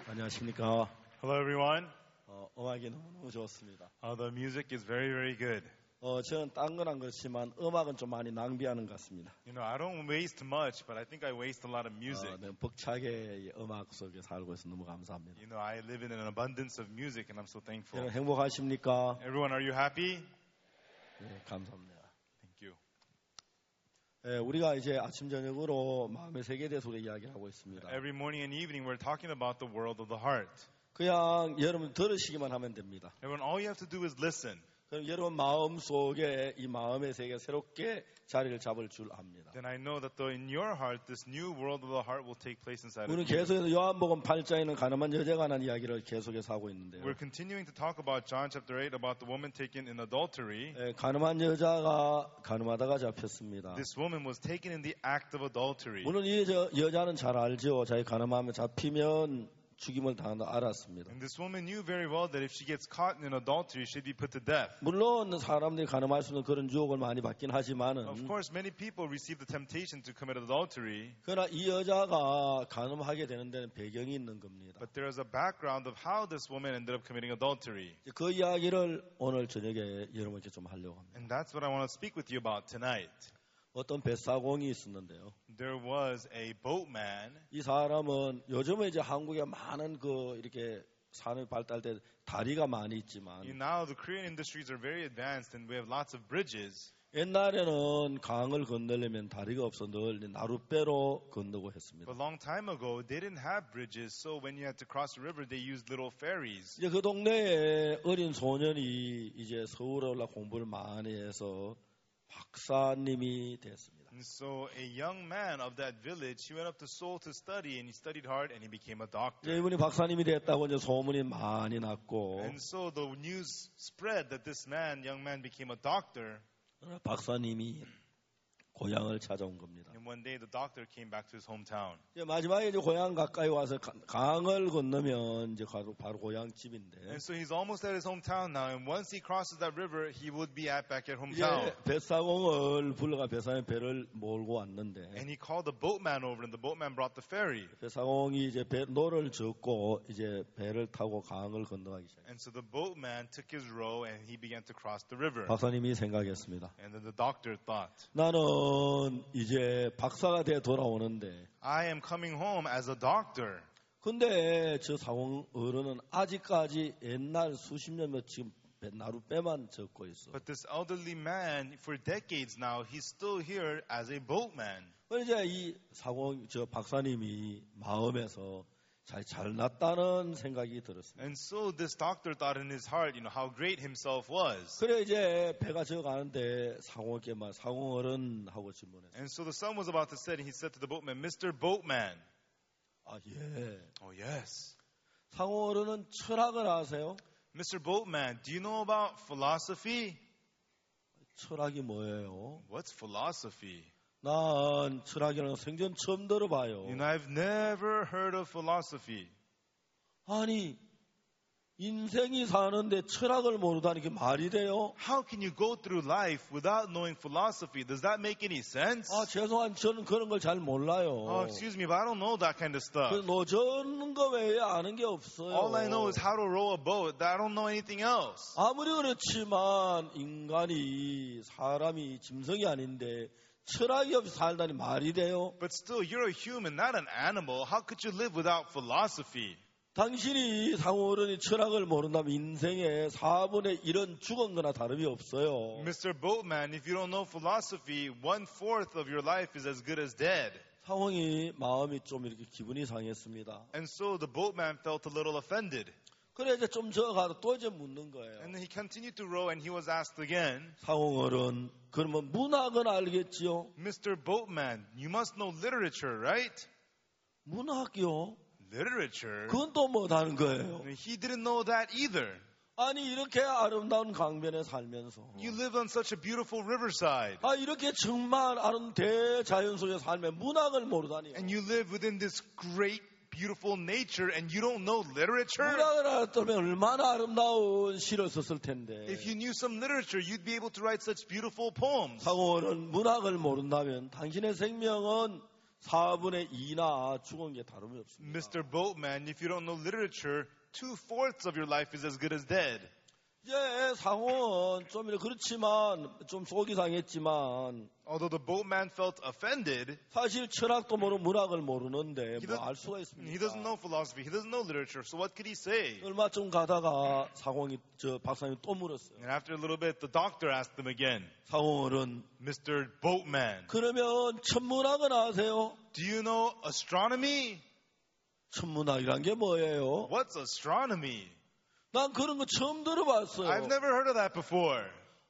안녕하십니까. Hello, everyone. 음악이 너무 좋습니다. The music is very, very good. 저는 딴 건 안 그렇지만 음악은 좀 많이 낭비하는 것 같습니다. You know, I don't waste much, but I think I waste a lot of music. 네, 벅차게 음악 속에 살고 있어서 너무 감사합니다. You know, I live in an abundance of music, and I'm so thankful. 여러분 행복하십니까? Everyone, are you happy? 네, 감사합니다. Thank you. 네, 우리가 이제 아침 저녁으로 마음의 세계에 대해서 우리 이야기를 하고 있습니다. Every morning and evening, we're talking about the world of the heart. 그냥 여러분 들으시기만 하면 됩니다. Everyone, all you have to do is listen. 그럼 여러분 마음 속에 이 마음의 세계가 새롭게 자리를 잡을 줄 압니다. Then I know that in your heart, this new world of the heart will take place inside of 우리는 you. 계속해서 요한복음 8장에 있는 가늠한 여자가 관한 이야기를 계속해서 하고 있는데요. We're continuing to talk about John chapter 8 about the woman taken in adultery. 가늠한 여자가 가늠하다가 잡혔습니다. This woman was taken in the act of adultery. 물론 이 여자는 잘 알죠. 자기 가늠하면 잡히면 죽임을 당한다 알았습니다. And this woman knew very well that if she gets caught in adultery, she'd be put to death. 물론 사람들이 가늠할 수 있는 그런 유혹을 많이 받긴 하지만은 Of course, many people receive the temptation to commit adultery, 그러나 이 여자가 가늠하게 되는 데는 배경이 있는 겁니다. but there is a background of how this woman ended up committing adultery. 그 이야기를 오늘 저녁에 여러분께 좀 하려고 합니다. And that's what I want to speak with you about tonight. 어떤 뱃사공이 있었는데요. There was a boatman. 이 사람은 요즘에 이제 한국에 많은 이렇게 산업이 발달돼 다리가 많이 있지만 Now the Korean industries are very advanced and we have lots of bridges. 옛날에는 강을 건너려면 다리가 없어 늘 나룻배로 건너고 했습니다. But a long time ago, they didn't have bridges, so when you had to cross a river, they used little ferries. 이제 그 동네에 어린 소년이 이제 서울에 올라 공부를 많이 해서 박사님이 됐습니다. And so a young man of that village, he went up to Seoul to study, and he studied hard, and he became a doctor. 이분이 박사님이 됐다고 이제 소문이 많이 났고 And so the news spread that this man, young man, became a doctor. 박사님이 고향을 찾아온 겁니다. And one day the doctor came back to his hometown. 이제 마지막에 이제 고향 가까이 와서 강을 건너면 이제 바로 고향 집인데. And so he's almost at his hometown now, and once he crosses that river, he would be back at hometown. 뱃사공을 불러가 뱃사공의 배를 몰고 왔는데. And he called the boatman over, and the boatman brought the ferry. 뱃사공이 이제 노를 젓고 이제 배를 타고 강을 건너가기 시작했어요. And so the boatman took his row, and he began to cross the river. 박사님이 생각했습니다. And then the doctor thought, 나는 이제 박사가 돼 돌아오는데. I am coming home as a doctor. 근데 저 사공 어른은 아직까지 옛날 수십 년 지금 나룻배만 젓고 있어. But this elderly man, for decades now, he's still here as a boatman. 이제 이 박사님이 마음에서 잘났다는 생각이 들었습니다. And so this doctor thought in his heart, how great himself was. 그래 이제 배가 저가는데 사공에게 사공 어른 하고 질문했어요. And so the son was about to say, and he said to the boatman, Mr. Boatman. 아 예. Oh yes. 사공 어른은 철학을 아세요? Mr. Boatman, do you know about philosophy? 철학이 뭐예요? What's philosophy? 난 철학이라는 생전 처음 들어봐요. I've never heard of philosophy. 아니 인생이 사는데 철학을 모르다니 게 말이 돼요? How can you go through life without knowing philosophy? Does that make any sense? 죄송한 저는 그런 걸 잘 몰라요. Excuse me, but I don't know that kind of stuff. 노젓는 거 외에 아는 게 없어요. All I know is how to row a boat. I don't know anything else. 아무리 그렇지만 사람이 짐승이 아닌데 철학이 없이 살다니 말이 돼요? But still, you're a human, not an animal. How could you live without philosophy? 당신이 상어른이 철학을 모른다면 인생의 4분의 1은 죽은 거나 다름이 없어요. Mr. Boatman, if you don't know philosophy, 1/4 of your life is as good as dead. 상황이 마음이 좀 이렇게 기분이 상했습니다. And so the boatman felt a little offended. 그래 이제 좀 저가서 또 이제 묻는 거예요. And then he continued to row, and he was asked again, 상어른 그러면 문학은 알겠지요? Mr. Boatman, you must know literature, right? 문학이요? Literature? 그건 또 못하는 거예요. He didn't know that either. 아니 이렇게 아름다운 강변에 살면서 You live on such a beautiful riverside. 이렇게 정말 아름다운 대자연 속에 살면 문학을 모르다니. And you live within this great beautiful nature and you don't know literature? 문학을 알았다면 얼마나 아름다운 시를 썼을 텐데. If you knew some literature, you'd be able to write such beautiful poems. 상호는 문학을 모른다면 당신의 생명은 4분의 2나 죽은 게 다름이 없습니다. Mr. Boatman, if you don't know literature, 2/4 of your life is as good as dead. 이제 상황은 좀 그렇지만 좀 속이 상했지만 Although the boatman felt offended, 사실 철학도 모르고 문학을 모르는데 he 뭐 doesn't, 알 수가 he 있습니까? doesn't know philosophy, he doesn't know literature, so what could he say? 얼마쯤 가다가 사공이 저 박사님이 또 물었어요. And after a little bit, the doctor asked him again, 사공어른 Mr. Boatman, 그러면 천문학은 아세요? do you know astronomy? 천문학이란 게 뭐예요? What's astronomy? 난 그런 거 처음 들어봤어요. I've never heard of that before.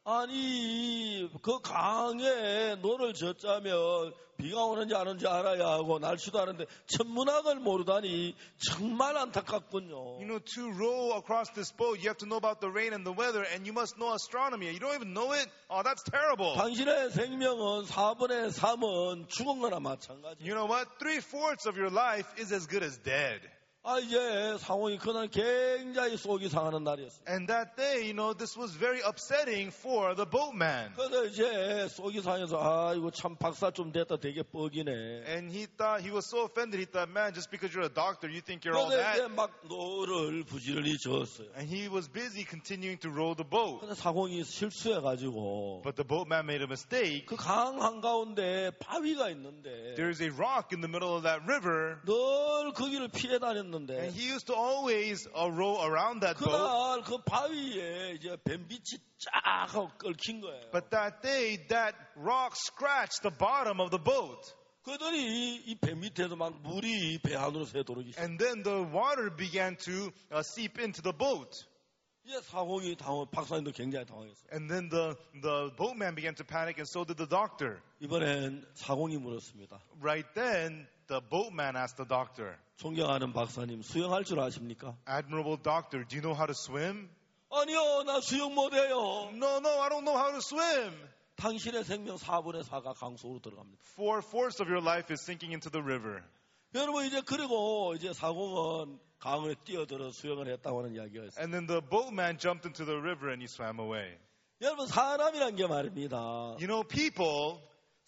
아니 그 강에 노를 젓자면 비가 오는지 안 오는지 알아야 하고 날씨도 아는데 천문학을 모르다니 정말 안타깝군요. You know, to row across this boat, you have to know about the rain and the weather, and you must know astronomy. You don't even know it? Oh, that's terrible. 당신의 생명은 4분의 3은 죽은 거나 마찬가지예요. You know what? 3/4 of your life is as good as dead. 아 이제 상황이 그날 굉장히 속이 상하는 날이었어요. And that day, you know, this was very upsetting for the boatman. 그래서 이제 속이 상해서 아 이거 참 박사 좀 됐다 되게 뻑이네. And he thought, he was so offended, he thought, man, just because you're a doctor, you think you're all 그래서 이제 that. 막 노를 부지런히 저었어요. And he was busy continuing to row the boat. 근데 상황이 실수해가지고 But the boatman made a mistake. 그 강 한가운데 바위가 있는데 There's a rock in the middle of that river, 늘 거기를 피해 다녔는데 and he used to always row around that boat. 그날 그 바위에 이제 뱀빛이 쫙 하고 끓긴 거예요. But that day, that rock scratched the bottom of the boat. 그러더니 이 배 밑에서 막 물이 배 안으로 새도록이 시작. And then the water began to seep into the boat. 이제 사공이 박사님도 굉장히 당황했어요. And then the boatman began to panic, and so did the doctor. 이번엔 사공이 물었습니다. Right then, the boatman asked the doctor, 존경하는 박사님, 수영할 줄 아십니까? Admirable doctor, do you know how to swim? 아니요, 나 수영 못해요. No, I don't know how to swim. 당신의 생명 4분의 4가 강 속으로 들어갑니다. 4/4 of your life is sinking into the river. 여러분 이제 그리고 이제 사공은 강에 뛰어들어 수영을 했다고 하는 이야기가 있어요. And then the boatman jumped into the river and he swam away. 여러분 사람이란 게 말입니다. You know, people,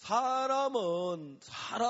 사람은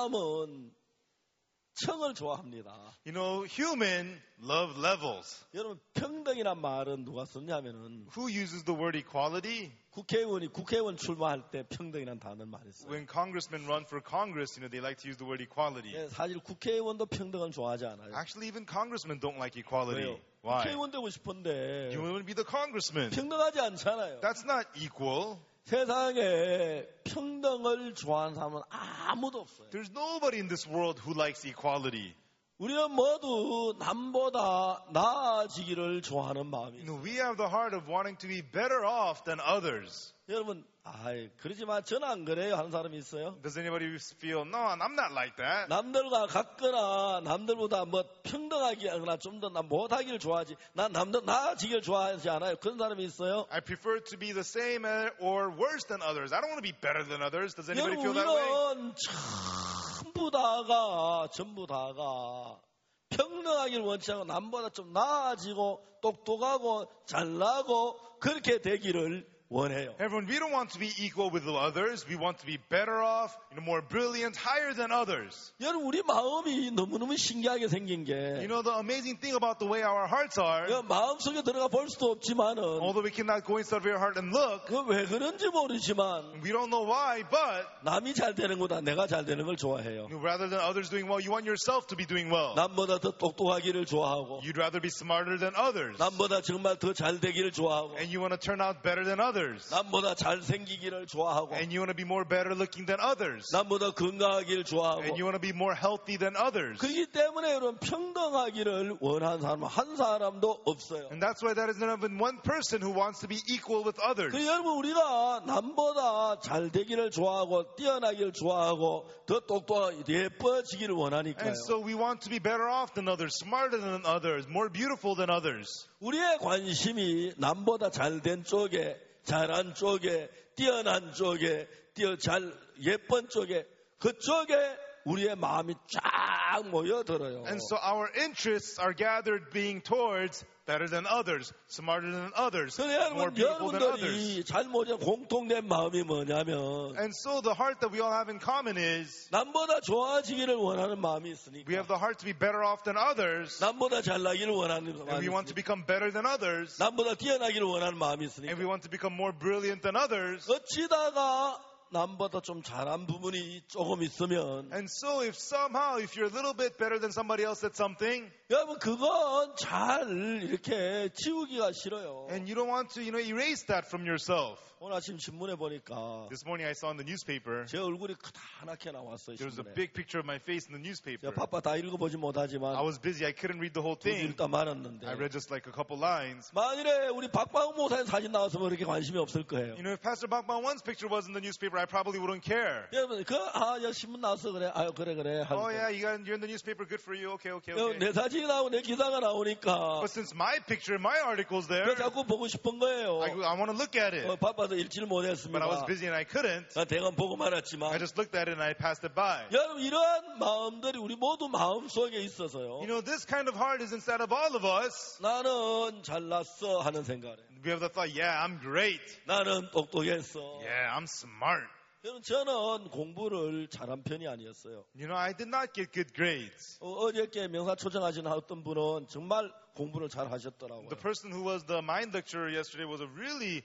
청을 좋아합니다. you know, human love levels. 여러분 평등이란 말은 누가 썼냐면은 Who uses the word equality? 국회의원 출마할 때 평등이란 단어를 많이 써요. When congressmen run for Congress, you know, they like to use the word equality. 예, 사실 국회의원도 평등을 좋아하지 않아요. Actually, even congressmen don't like equality. 왜요? Why? 국회의원 되고 싶은데 You want to be the congressman. 평등하지 않잖아요. That's not equal. 세상에 평등을 좋아하는 사람은 아무도 없어요. There's nobody in this world who likes equality. 우리는 모두 남보다 나아지기를 좋아하는 마음이 You know, 있어요. we have the heart of wanting to be better off than others. 여러분, 그러지만 저는 안 그래요 하는 사람이 있어요? Does anybody feel, no, I'm not like that? 남들과 같거나 남들보다 뭐 평등하게 하거나 좀 더 못하기를 좋아하지 난 남들 나아지기를 좋아하지 않아요. 그런 사람이 있어요? I prefer to be the same or worse than others. I don't want to be better than others. Does anybody 여러분 feel that way? 우리는 전부 다가 평등하기를 원치 않고 남보다 좀 나아지고 똑똑하고 잘나고 그렇게 되기를 원해요. Everyone, we don't want to be equal with others. We want to be better off, more brilliant, higher than others. 여러분 우리 마음이 너무너무 신기하게 생긴 게 You know, the amazing thing about the way our hearts are, 마음속에 들어가 볼 수도 없지만은 although we cannot go inside of your heart and look, 왜 그런지 모르지만 we don't know why, but 남이 잘 되는 것보다 내가 잘 되는 걸 좋아해요. rather than others doing well, you want yourself to be doing well. 남보다 더 똑똑하기를 좋아하고 You'd rather be smarter than others. 남보다 정말 더 잘 되기를 좋아하고 And you want to turn out better than others. 남보다 잘생기기를 좋아하고 And you want to be more better looking than others. 남보다 건강하기를 좋아하고 And you want to be more healthy than others. 그렇기 때문에 여러분 평등하기를 원하는 사람은 한 사람도 없어요. And that's why there is not even one person who wants to be equal with others. 그 여러분 우리가 남보다 잘 되기를 좋아하고 뛰어나기를 좋아하고 더 똑똑하고 예뻐지기를 원하니까요. And so we want to be better off than others, smarter than others, more beautiful than others. 우리의 관심이 남보다 잘된 쪽에 잘한 쪽에 뛰어난 쪽에 예쁜 쪽에 그쪽에 우리의 마음이 쫙 막 모여들어요. And so our interests are gathered being towards better than others, smarter than others, 그래 more beautiful than others. 여러분들이 잘 모여 공통된 마음이 뭐냐면 And so the heart that we all have in common is 남보다 좋아지기를 원하는 마음이 we 있으니까 have the heart to be better off than others, 남보다 잘나기를 원하는 and 마음이 we want to 있으니까 become better than others, 남보다 뛰어나기를 원하는 마음이 and we 있으니까 want to become more brilliant than others. 어찌다가 남보다 좀 잘한 부분이 조금 있으면 And so if you're a little bit better than somebody else at something, 여러분 그건 잘 이렇게 지우기가 싫어요. and you don't want to, erase that from yourself. 오늘 아침 신문에 보니까 This morning I saw in the newspaper, 제 얼굴이 크다랗게 나왔어요. there was a 신문에. big picture of my face in the newspaper. 제가 바빠 다 읽어보지 못하지만 I was busy, I couldn't read the whole 두 thing. 읽다 말았는데 I read just like a couple lines. 만일에 우리 박광훈 목사님 사진 나왔으면 그렇게 관심이 없을 거예요. If Pastor Bakman1's picture was in the newspaper, I probably wouldn't care. 여러분 여 신문 나왔어 그래. 아유 그래. Oh yeah, you're in the newspaper, good for you. Okay. 내 사진이 나오고 내 기사가 나오니까 But since my picture, my article's there, 그 자꾸 보고 싶은 거예요. I want to look at it. 바빠서 읽지를 못했습니다. But I was busy and I couldn't. 대강 보고 말았지만 I just looked at it and I passed it by. 여러분 이러한 마음들이 우리 모두 마음 속에 있어서요. This kind of heart is inside of all of us. 나는 잘났어 하는 생각을 해요. We have the thought, yeah, I'm great. 나는 똑똑했어. Yeah, I'm smart. 저는 공부를 잘한 편이 아니었어요. I did not get good grades. 어저께 명사 초청하신 어떤 분은 정말 공부를 잘 하셨더라고요. The person who was the mind lecturer yesterday was a really,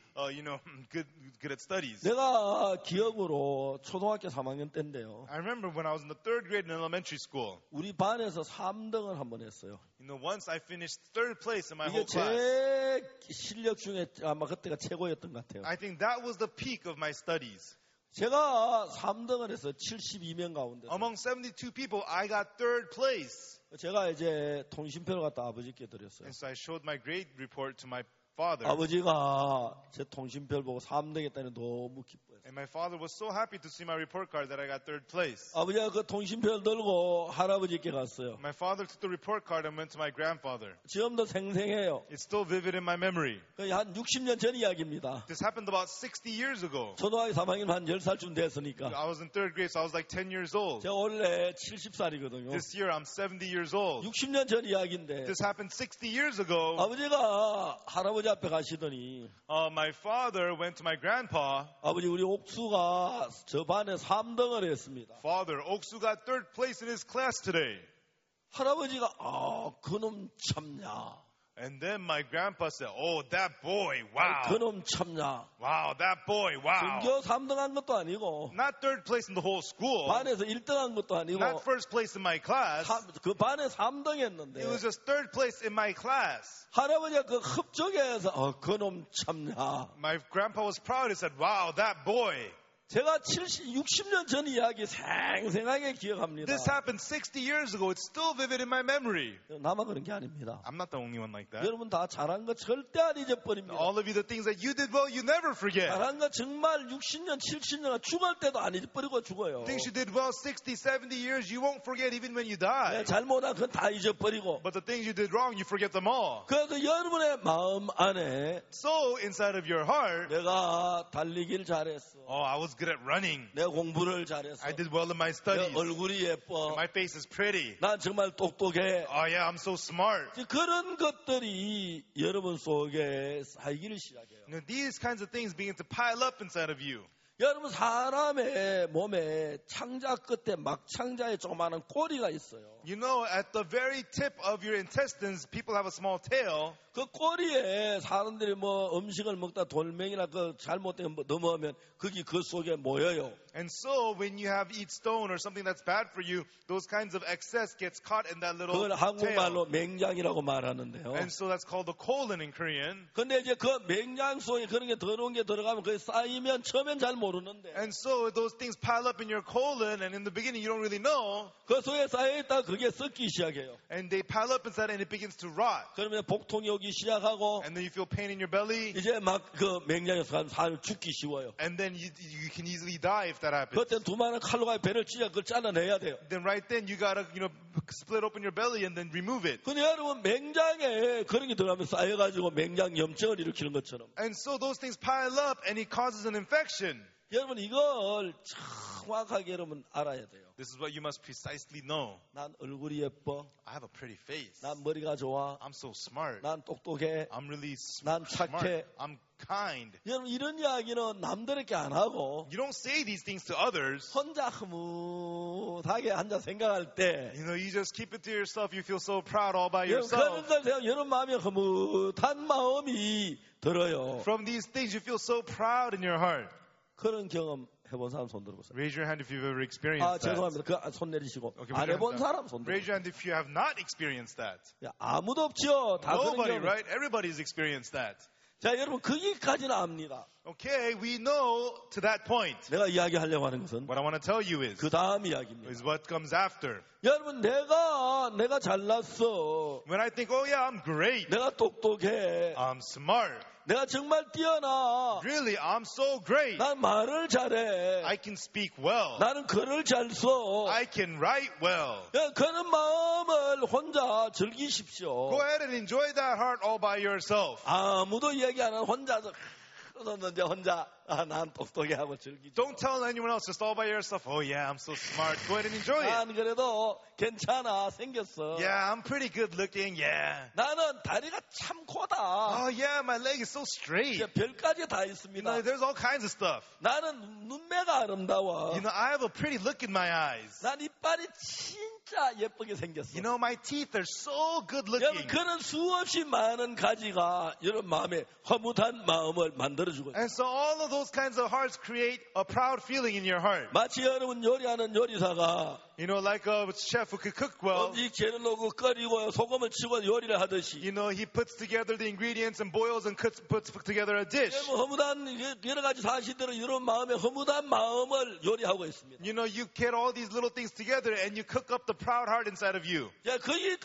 good at studies. 내가 기억으로 초등학교 3학년 때인데요. I remember when I was in the third grade in elementary school. 우리 반에서 3등을 한번 했어요. Once I finished third place in my 이게 whole class. 제 실력 중에 아마 그때가 최고였던 것 같아요. I think that was the peak of my studies. 제가 3등을 했어요. 72명 가운데. Among 72 people, I got third place. 제가 이제 통신표를 갖다 아버지께 드렸어요. And so I showed my grade report to my father. 아버지가 제 통신표를 보고 3등 했다니 너무 기뻐했어요. And my father was so happy to see my report card that I got third place. 아버지가 그 통신표를 들고 할아버지께 갔어요. My father took the report card and went to my grandfather. 지금도 생생해요. It's still vivid in my memory. 한 60년 전 이야기입니다. This happened about 60 years ago. 초등학교 3학년 한 10살쯤 됐으니까. I was in third grade, so I was like 10 years old. 제가 원래 70살이거든요. This year, I'm 70 years old. 60년 전 이야기인데 This happened 60 years ago. 아버지가 할아버지 앞에 가시더니 My father went to my grandpa. 아버지 우리 옥수가 저 반에 3등을 했습니다. Father, Oksu got third place in his class today. 할아버지가 그놈 참냐. And then my grandpa said, oh, that boy, wow. 그놈 참냐. Wow, that boy, wow. 전교 3등한 것도 아니고 Not third place in the whole school. 반에서 1등한 것도 아니고 Not first place in my class. 그 반에 3등 했는데 It was just third place in my class. 할아버지가 그 흡족해서 그놈 참냐. My grandpa was proud. He said, wow, that boy. 제가 60년 전 이야기 생생하게 기억합니다. This happened 60 years ago. It's still vivid in my memory. 나만 그런 게 아닙니다. I'm not the only one like that. 여러분 다 잘한 거 절대 안 잊어버립니다. All of you, the things that you did well, you never forget. 잘한 거 정말 60년, 70년 죽을 때도 안 잊어버리고 죽어요. Things you did well 60, 70 years, you won't forget even when you die. 잘못한 건 다 잊어버리고. But the things you did wrong, you forget them all. 그래서 여러분의 마음 안에 So inside of your heart, 내가 달리길 잘했어. I was good at running. 내가 공부를 잘했어. I did well in my 내 studies. 얼굴이 예뻐. My face is pretty. 난 정말 똑똑해. Oh yeah, I'm so smart. 그런 것들이 여러분 속에 쌓이기를 시작해요. These kinds of things begin to pile up inside of you. 여러분 사람의 몸에 창자 끝에 막창자에 조그마한 꼬리가 있어요. At the very tip of your intestines, people have a small tail. 그 꼬리에 사람들이 음식을 먹다 돌멩이나 그 잘못된 넘어오면 거기 그 속에 모여요. And so when you have eat stone or something that's bad for you, those kinds of excess gets caught in that little 그걸 tail. 한국말로 맹장이라고 말하는데요. And so that's called the colon in Korean. 근데 이제 그 맹장 속에 그런 게 더러운 게 들어가면 그게 쌓이면 처음엔 잘 모르는데 And so those things pile up in your colon, and in the beginning you don't really know. 그 속에 쌓여있다 그게 썩기 시작해요. And they pile up inside and it begins to rot. 그러면 복통이 오기 시작하고 And then you feel pain in your belly. 이제 막 그 맹장에서 사람 죽기 쉬워요. And then you can easily die if that happens. 그때 두만한 칼로가 배를 찢어 그걸 잘라내야 돼요. Then right then you gotta, split open your belly and then remove it. 근데 여러분 맹장에 그런 게 들어가면 쌓여가지고 맹장 염증을 일으키는 것처럼 And so those things pile up and it causes an infection. 여러분 이걸 정확하게 여러분 알아야 돼요. This is what you must precisely know. 난 얼굴이 예뻐. I have a pretty face. 난 머리가 좋아. I'm so smart. 난 똑똑해. I'm really 난 smart. 착해. I'm kind. 여러분 이런 이야기는 남들에게 안 하고 You don't say these things to others. 혼자 흐뭇하게 앉아 생각할 때 You know, you just keep it to yourself. You feel so proud all by 여러분 그런 yourself. 걸 생각 여러분 마음에 흐뭇한 마음이 들어요. From these things, you feel so proud in your heart. 그런 경험 해본 사람 손 들어보세요. Raise your hand if you've ever 아 experienced that. 죄송합니다. 그 손 내리시고 Okay, 안 해본 사람 손 Raise 들어보세요. your hand if you have not experienced that. 야, 아무도 없죠. 다 그런 Nobody, 경험. right? Everybody's experienced that. 자 여러분 거기까지는 압니다. Okay, we know to that point. 내가 이야기하려고 하는 것은 What I want to tell you 그 다음 is 이야기입니다. what comes after. 여러분 내가 잘났어. When I think, oh yeah, I'm great. 내가 똑똑해. I'm smart. 내가 정말 뛰어나. Really, I'm so great. 난 말을 잘해. I can speak well. 나는 글을 잘 써. I can write well. 그런 마음을 혼자 즐기십시오. Go ahead and enjoy that heart all by yourself. 아무도 얘기 안 하는 혼자서 그러는데 혼자 난 똑똑해 하고 즐기죠. Don't tell anyone else, just all by yourself. Oh yeah, I'm so smart. Go ahead and enjoy it. 난 그래도 괜찮아 생겼어. Yeah, I'm pretty good looking. Yeah. 나는 다리가 참 고다. Oh yeah, my leg is so straight. 이제 별까지 다 You 있습니다. know, there's all kinds of stuff. 나는 눈매가 아름다워. You know, I have a pretty look in my eyes. 난 이빨이 진짜 예쁘게 생겼어. You know, my teeth are so good 여러분 looking. 그런 수없이 많은 가지가 여러분 마음에 허무한 마음을 만들어주고 있어요. And so all of those kinds of hearts create a proud feeling in your heart. 마치 여러분 요리하는 요리사가 You know, like a chef who could cook well. 음식 재료 넣고 끓이고 소금을 치고 요리를 하듯이 You know, he puts together the ingredients and boils and puts together a dish. 여러분 허무한 여러 가지 사실들은 여러분 마음에 허무한 마음을 요리하고 있습니다. You know, you get all these little things together and you cook up the proud heart inside of you. 자,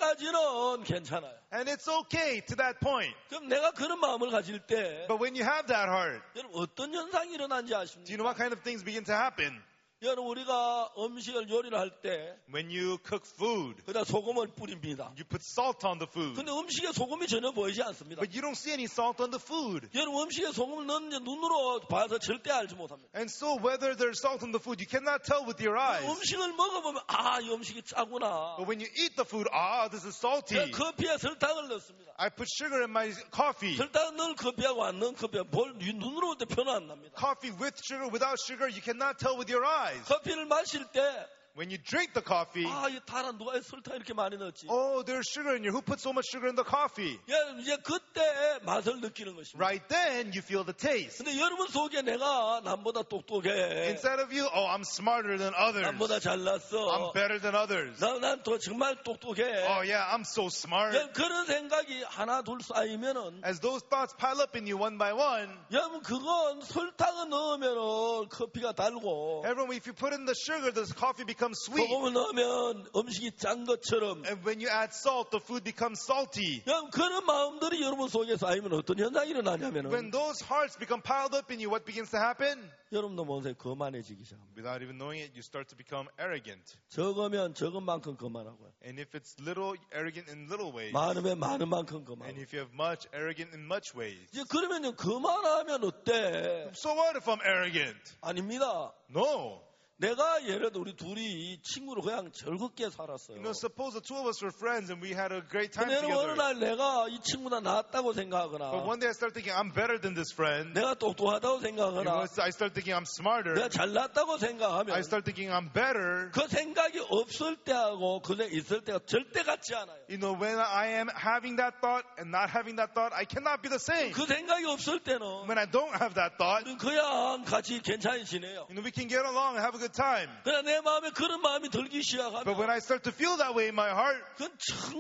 거기까지는 괜찮아요. And it's okay to that point. 그럼 내가 그런 마음을 가질 때 But when you have that heart, 여러분 어떤 현상이 일어난지 do you 아십니까? know what kind of things begin to happen? 여러분 우리가 음식을 요리를 할 때 When you cook food, 그다 소금을 뿌립니다. you put salt on the food. 근데 음식에 소금이 전혀 보이지 않습니다. But you don't see any salt on the food. 여러분 음식에 소금을 넣는지 눈으로 봐서 절대 알지 못합니다. And so whether there's salt on the food, you cannot tell with your eyes. 음식을 먹어보면 이 음식이 짜구나. But when you eat the food, this is salty. 커피에 설탕을 넣습니다. I put sugar in my coffee. 설탕 넣은 커피하고 안 넣은 커피하고 눈으로 볼 때 표는 안 납니다. Coffee with sugar, without sugar, you cannot tell with your eyes. 커피를 마실 때 When you drink the coffee, 이 달아 누가 설탕 이렇게 많이 넣었지? oh, there's sugar in here. Who put so much sugar in the coffee? 이제 그때 맛을 느끼는 것입니다. Right then, you feel the taste. 근데 여러분 속에 내가 남보다 똑똑해. Inside of you, I'm smarter than others. 남보다 잘났어. I'm better than others. 난 또 정말 똑똑해. Oh yeah, I'm so smart. 그런 생각이 하나 둘 쌓이면은 As those thoughts pile up in you one by one, 여러분 그건 설탕을 넣으면은 커피가 달고 everyone, if you put in the sugar, the coffee becomes sweet. 소금을 넣으면 음식이 짠 것처럼 And when you add salt, the food becomes salty. 여러분 그런 마음들이 여러분 속에 쌓이면 어떤 현상이 일어나냐면은 When those hearts become piled up in you, what begins to happen? 여러분도 모르세요. 거만해지기 시작합니다. Without even knowing it, you start to become arrogant. 적으면 적은 만큼 거만하고요. And if it's little, arrogant in little ways. 많으면 많은 만큼 And 거만하고. if you have much, arrogant in much ways. 이제 그러면요 거만하면 어때? So what if I'm arrogant? 아닙니다. No. 내가 예를 들어 우리 둘이 친구로 그냥 즐겁게 살았어요. You know, suppose the two of us were friends and we had a great time 근데 어느 together. 날 내가 이 친구보다 낫다고 But 생각하거나 one day I start thinking I'm better than this friend. 내가 똑똑하다고 You know, 생각하거나 I start thinking I'm smarter. 내가 잘났다고 I 생각하면 start thinking I'm better. 그 생각이 없을 때하고 그게 있을 때가 절대 같지 않아요. You know, when I am having that thought and not having that thought, I cannot be the same. 그 생각이 없을 때는 When I don't have that thought, 우리는 그냥 같이 괜찮이 지내요. you know, we can get along and have a good time. 그러나 내 마음에 그런 마음이 들기 But 시작하면 when I start to feel that way in my heart, 그건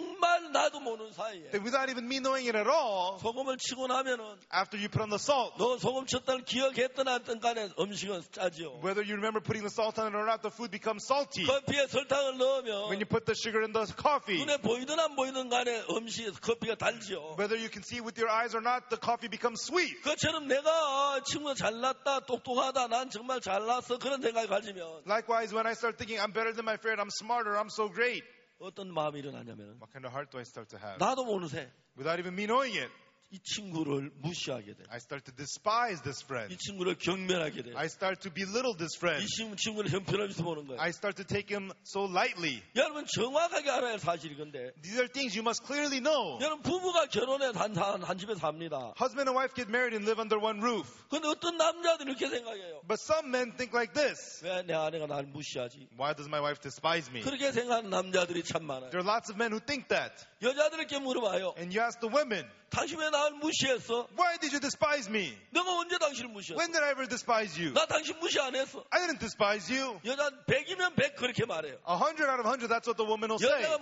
정말 나도 모르는 사이에 then without even me knowing it at all, 소금을 치고 나면은 after you put on the salt, 너 소금 쳤다는 기억했던 안 간에 음식은 짜지요. whether you remember putting the salt on it or not, the food becomes salty. 커피에 설탕을 넣으면 When you put the sugar in the coffee, 눈에 보이든 안 보이든 간에 커피가 달지요. whether you can see with your eyes or not, the coffee becomes sweet. 그처럼 내가 친구가 잘났다, 똑똑하다, 난 정말 잘났어 그런 생각이 가지면 Likewise, when I start thinking I'm better than my friend, I'm smarter, I'm so great, 어떤 마음이 일어나냐면 what kind of heart do I start to have? 나도 모르세 Without even me knowing it, 이 친구를 무시하게 돼요. I start to despise this friend. 이 친구를 경멸하게 돼요. I start to belittle this friend. 이 친구를 형편없이 보는 거예요. I start to take him so lightly. 여러분 정확하게 알아야 할 사실이 건데 These are things you must clearly know. 여러분 부부가 결혼해 한 집에 삽니다. Husband and wife get married and live under one roof. 근데 어떤 남자들이 이렇게 생각해요. But some men think like this. 왜 내 아내가 날 무시하지? Why does my wife despise me? 그렇게 생각하는 남자들이 참 많아요. There are lots of men who think that. 여자들에게 물어봐요. And you ask the women, 당신 왜 나를 무시했어? why did you despise me? 내가 언제 당신을 무시했어? When did I ever despise you? 나 당신 무시 안 했어. I didn't despise you. 여자 100이면 100 그렇게 말해요. 100 out of 100, that's what the woman will say. 여자가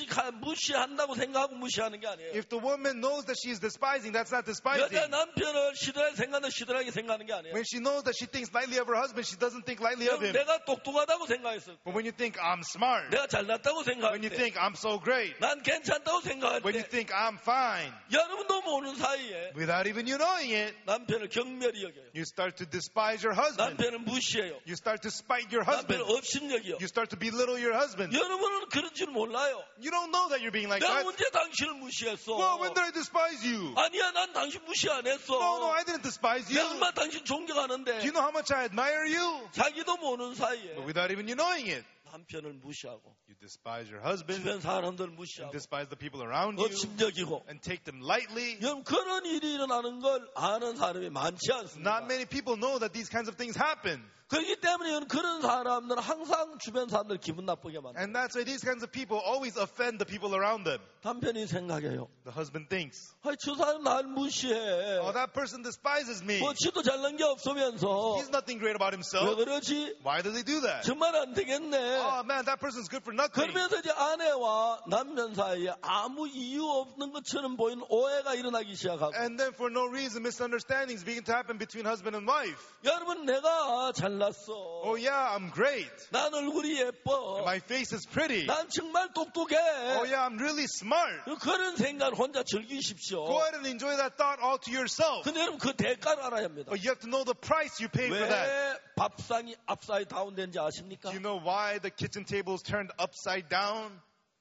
무시한다고 생각하고 무시하는 게 아니에요. If the woman knows that she is despising, that's not despising. 여자 남편을 시들하게 생각하는 시들하게 생각하는 게 아니에요. When she knows that she thinks lightly of her husband, she doesn't think lightly of him. 내가 똑똑하다고 생각했어. But when you think I'm smart, 내가 잘났다고 생각할 when you 때, think I'm so great, 난 괜찮다고 생각할 when you 때, think I'm fine, 여러분도 모르는 사이에 without even you knowing it, 남편을 경멸히 여겨요. you start to despise your husband. 남편을 무시해요. You start to spite your husband. 남편을 업신여겨요. You start to belittle your husband. 여러분은 그런 줄 몰라요. You don't know that you're being like 내가 that. 언제 당신을 무시했어? Well, when did I despise you? 아니야, 난 당신 무시 안 했어. No, I didn't despise you. 내가 얼마나 당신 Do 존경하는데 you know how much I admire you? 자기도 모르는 사이에 But without even you knowing it, 남편을 무시하고 you despise your husband, 주변 사람들 and 무시하고 despise the people around you, 업신여기고 and take them lightly. 여러분 그런 일이 일어나는 걸 아는 사람이 많지 않습니다. Not many people know that these kinds of things happen. 그렇기 때문에 여러분 그런 사람들은 항상 주변 사람들 기분 나쁘게 만들어요. And that's why these kinds of people always offend the people around them. 남편이 생각해요. The husband thinks, 아이, 저 사람 날 무시해. oh, that person despises me. 뭐 지도 잘난 게 없으면서 He's nothing great about 왜 himself. 그러지? Why does he do that? 정말 안 되겠네. Oh man, that person's good for nothing. 그러면서 이제 아내와 남편 사이에 아무 이유 없는 것처럼 보이는 오해가 일어나기 시작하고 And then for no reason, misunderstandings begin to happen between husband and wife. 여러분 내가 잘났어. Oh yeah, I'm great. 난 얼굴이 예뻐. My face is pretty. 난 정말 똑똑해. Oh yeah, I'm really smart. 그런 생각을 혼자 즐기십시오. Go ahead and enjoy that thought all to yourself. 근데 여러분 그 대가를 알아야 합니다. But you have to know the price you pay for that. 왜 밥상이 upside down 된지 아십니까? Do you know why the kitchen table is turned upside down?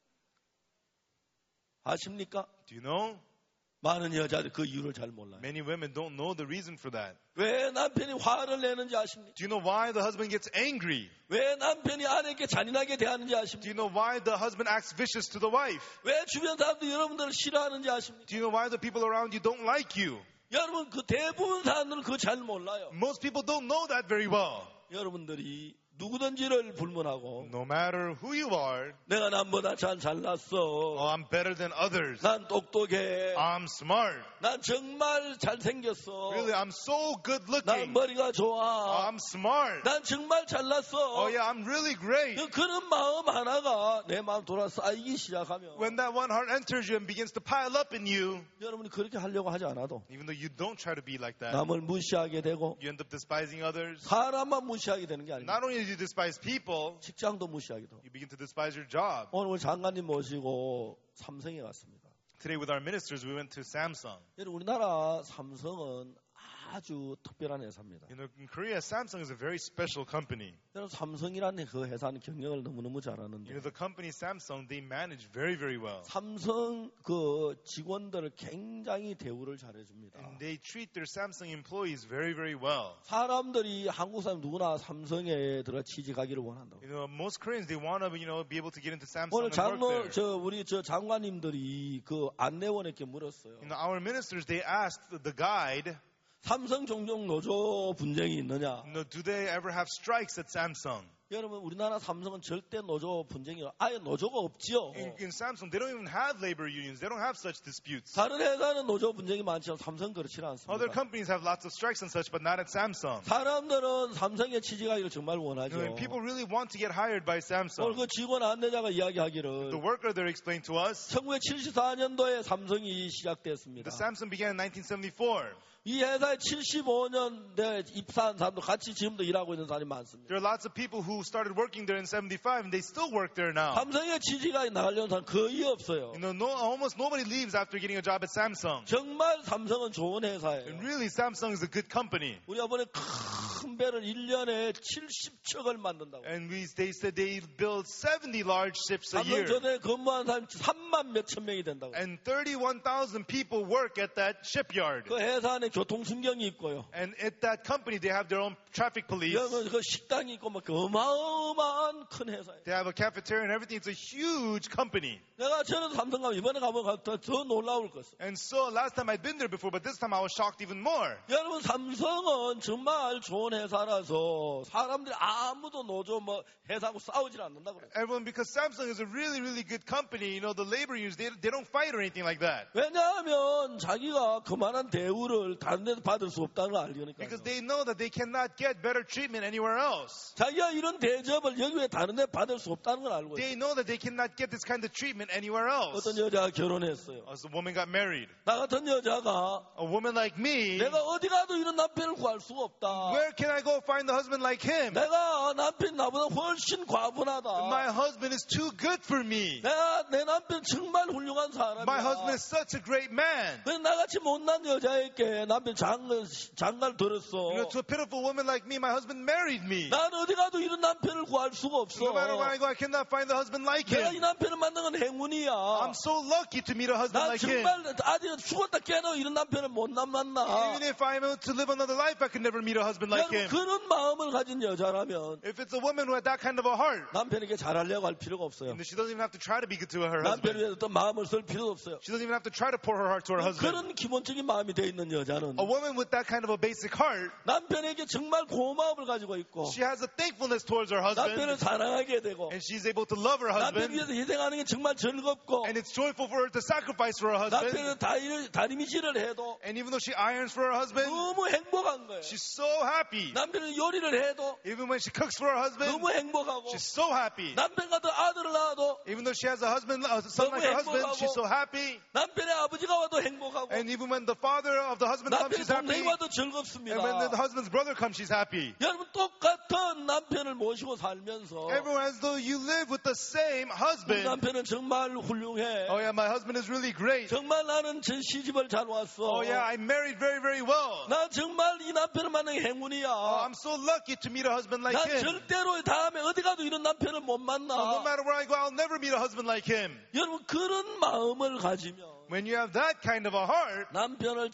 아십니까? Do you know? 많은 여자들 그 이유를 잘 몰라요. Many women don't know the reason for that. 왜 남편이 화를 내는지 아십니까? Do you know why the husband gets angry? 왜 남편이 아내에게 잔인하게 대하는지 Do 아십니까? you know why the husband acts vicious to the wife? 왜 주변 사람들이 여러분들을 싫어하는지 아십니까? Do you know why the people around you don't like you? 여러분 그 대부분 사람들은 그거 잘 몰라요. Most people don't know that very well. 여러분들이 누구든지를 불문하고 No matter who you are, 내가 남보다 oh, 잘났어. I'm better than others. 난 똑똑해. I'm smart. 난 정말 잘생겼어. Really, I'm so good 난 looking. 머리가 좋아. I'm smart. 난 정말 잘났어. Oh yeah, I'm really great. 그런 마음 하나가 내 마음 돌아 쌓이기 시작하면 When that one heart enters you and begins to pile up in you, 여러분이 그렇게 하려고 하지 않아도 even though you don't try to be like that, 남을 무시하게 되고 you end up despising others. 사람만 무시하게 되는 게 아닙니다. Not only do you despise people, 직장도 무시하게 되고 you begin to despise your job. 오늘 우리 장관님 모시고 삼성에 갔습니다. Today with our ministers, we went to Samsung. 여러분 우리나라 삼성은 아주 특별한 회사입니다. You know, in Korea, Samsung is a very special company. 여러분 삼성이라는 그 회사는 경영을 너무너무 You 잘하는데 know, the company Samsung, they manage very, very well. 삼성 그 직원들을 굉장히 대우를 잘해줍니다. And they treat their Samsung employees very, very well. 사람들이 한국 사람 누구나 삼성에 들어 취직하기를 원한다고. You know, most Koreans, they want to, be able to get into Samsung 오늘 and work there. 우리 장관님들이 그 안내원에게 물었어요. You know, our ministers, they asked the guide, 삼성 종종 노조 분쟁이 있느냐? you know, do they ever have strikes at Samsung? 여러분 우리나라 삼성은 절대 노조 분쟁이 아예 노조가 없지요. In Samsung, they don't even have labor unions. They don't have such disputes. 다른 회사는 노조 분쟁이 많지만 삼성 그렇지 Other 않습니다. companies have lots of strikes and such, but not at Samsung. 사람들은 삼성에 취직하기를 정말 You 원하죠. know, people really want to get hired by 오늘 Samsung. 그 직원 안내자가 이야기하기를 The worker there explained to us, 1974년도에 삼성이 시작됐습니다. the Samsung began in 1974. 이 회사에 75년대 입사한 사람도 같이 지금도 일하고 있는 사람이 많습니다. There are lots of people who started working there in 75 and they still work there now. 삼성에 취직하게 나가려는 사람 거의 없어요. You know, almost nobody leaves after getting a job at Samsung. 정말 삼성은 좋은 And 회사예요. really, Samsung is a good company. 우리 이번에 큰 큰 배를 1년에 70척을 만든다고. And they said they build 70 large ships a year. 삼성전에 근무한 사람 3만 몇천 명이 된다고. And 31,000 people work at that shipyard. 그 회사 안에 교통순경이 있고요. And at that company, they have their own traffic police. 그 식당이 있고 막 어마어마한 큰 회사예요. They have a cafeteria and everything. It's a huge company. 내가 전에도 삼성 가면 이번에 가면 더 놀라울 것을. And so last time I'd been there before, but this time I was shocked even more. 여러분 삼성은 정말 좋은 회사라서 사람들이 아무도 노조 뭐 회사하고 싸우질 않는다고 그래요. Everyone, because Samsung is a really, really good company, you know, the labor unions, they don't fight or anything like that. 왜냐하면 자기가 그만한 대우를 다른 데서 받을 수 없다는 걸 알려니까. Because they know that they cannot get better treatment anywhere else. 자기가 이런 대접을 여기 왜 다른 데 받을 수 없다는 걸 알고 있어요. They know that they cannot get this kind of treatment anywhere else. 어떤 여자가 결혼했어요. As a woman got married. 나 같은 여자가 A woman like me, 내가 어디 가도 이런 남편을 구할 수가 없다. where can I go find a husband like him? 내가 남편이 나보다 훨씬 과분하다. My husband is too good for me. 내가 내 남편 정말 훌륭한 사람이야. My husband is such a great man. 그래서 나같이 못난 여자에게 남편 장가를 들었어. You know, to a pitiful woman like me, my husband married me. 난 어디 가도 이런 남편을 구할 수가 없어. No matter where I go, I cannot find a husband like 내가 이 him. 남편을 만난 건 행운이야. I'm so lucky to meet a husband 난 like him. 정말 아직 죽었다 깨어나 이런 남편을 못 만나. Even if I'm able to live another life, I could never meet a husband like 여러분 him. 그런 마음을 가진 여자라면 If it's a woman who had that kind of a heart, 남편에게 잘하려고 할 필요가 없어요. she doesn't even have to try to be good to her 남편을 husband. 위해서 또 마음을 쓸 필요도 없어요. She doesn't even have to try to pour her heart to her husband. 그런 기본적인 마음이 되어 있는 여자는 A woman with that kind of a basic heart, 남편에게 정말 고마움을 가지고 있고 she has a thankfulness towards her 남편을 husband, 사랑하게 되고 and she's able to love her 남편 husband, 위해서 희생하는 게 정말 즐겁고 and it's joyful for her to sacrifice for her husband. 남편은 다리미질을 해도 And even though she irons for her husband, 너무 행복한 거예요. she's so happy. 남편은 요리를 해도 Even when she cooks for her husband, 너무 행복하고 she's so happy. 남편과 더 아들을 낳아도 Even though she has a son like her husband, she's so happy. 남편의 아버지가 와도 행복하고 And even when the father of the husband comes, 남편의 she's happy. 동생이 와도 And 즐겁습니다. when the husband's brother comes, she's happy. 여러분 똑같은 남편을 모시고 살면서 Everyone, as though you live with the same 우리 husband. 남편은 정말 훌륭해. Oh yeah, my husband is really great. 정말 나는 전 시집을 잘 왔어. Oh yeah, I married very, very well. 나 정말 이 남편을 만나는 게 행운이야. Oh, I'm so lucky to meet a husband like 난 him. 절대로 다음에 어디 가도 이런 남편을 못 No 만나. matter where I go, I'll never meet a husband like him. 여러분 그런 마음을 가지면 When you have that kind of a heart, 남편을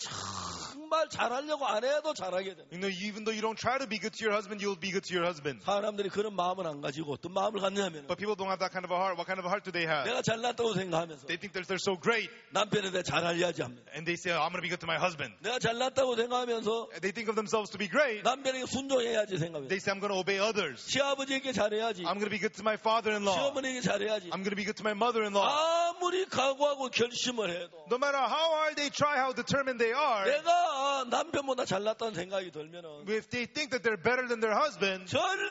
정말 잘하려고 안 해도 잘하게 됩니다. you know, even though you don't try to be good to your husband, you'll be good to your husband. 사람들이 그런 마음을 안 가지고 어떤 마음을 갖냐면 But people don't have that kind of a heart. What kind of a heart do they have? 내가 잘났다고 생각하면서 They think they're so great, 남편에 대해 잘하려지 합니다. and they say, oh, I'm going to be good to my husband. 내가 잘났다고 생각하면서 They think of themselves to be great. 남편에게 순종해야지 생각합니다. They say, I'm going to obey others. 시아버지에게 잘해야지. I'm going to be good to my father-in-law. 시어머니에게 잘해야지. I'm going to be good to my mother-in-law. 아무리 각오하고 결심을 해도 No matter how hard they try, how determined they are, 내가 남편보다 잘났다는 생각이 들면은 if they think that they're better than their husband,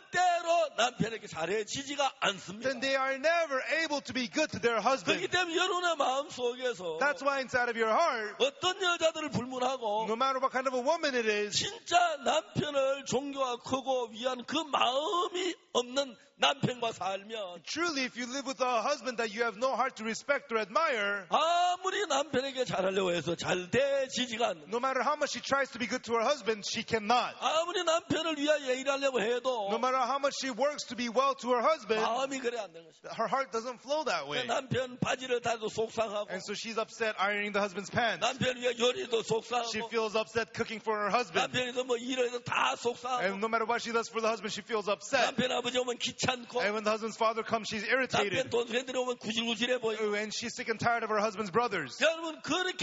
절대로 남편에게 잘해지지가 않습니다. then they are never able to be good to their husband. 그렇기 때문에 여러분의 마음 속에서 That's why inside of your heart, 어떤 여자들을 불문하고 no matter what kind of a woman it is, 진짜 남편을 존경하고 위한 그 마음이 없는 남편과 살면 truly if you live with a husband that you have no heart to respect or admire, 아무리 남편에게 잘하려고 해서 잘 되지지가 않는 no matter how much she tries to be good to her husband, she cannot. 아무리 남편을 위하여 일하려고 해도 No matter how much she works to be well to her husband, 마음이 그래 안 되는 것이다. her heart doesn't flow that way. 남편 바지를 다도 속상하고 And so she's upset ironing the husband's pants. 남편 위해 요리도 She 속상하고 feels upset cooking for her husband. 남편이도 뭐 일을 해도 다 속상하고 And no matter what she does for the husband, she feels upset. 남편 아버지 오면 귀찮고 And when the husband's father comes, she's 남편 irritated. 동생들이 오면 구질구질해 보이고 And she's sick and tired of her husband's brothers. 여러분 그렇게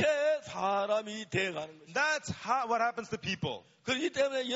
사람이 돼가는 거죠. That's what happens to people. 그렇기 때문에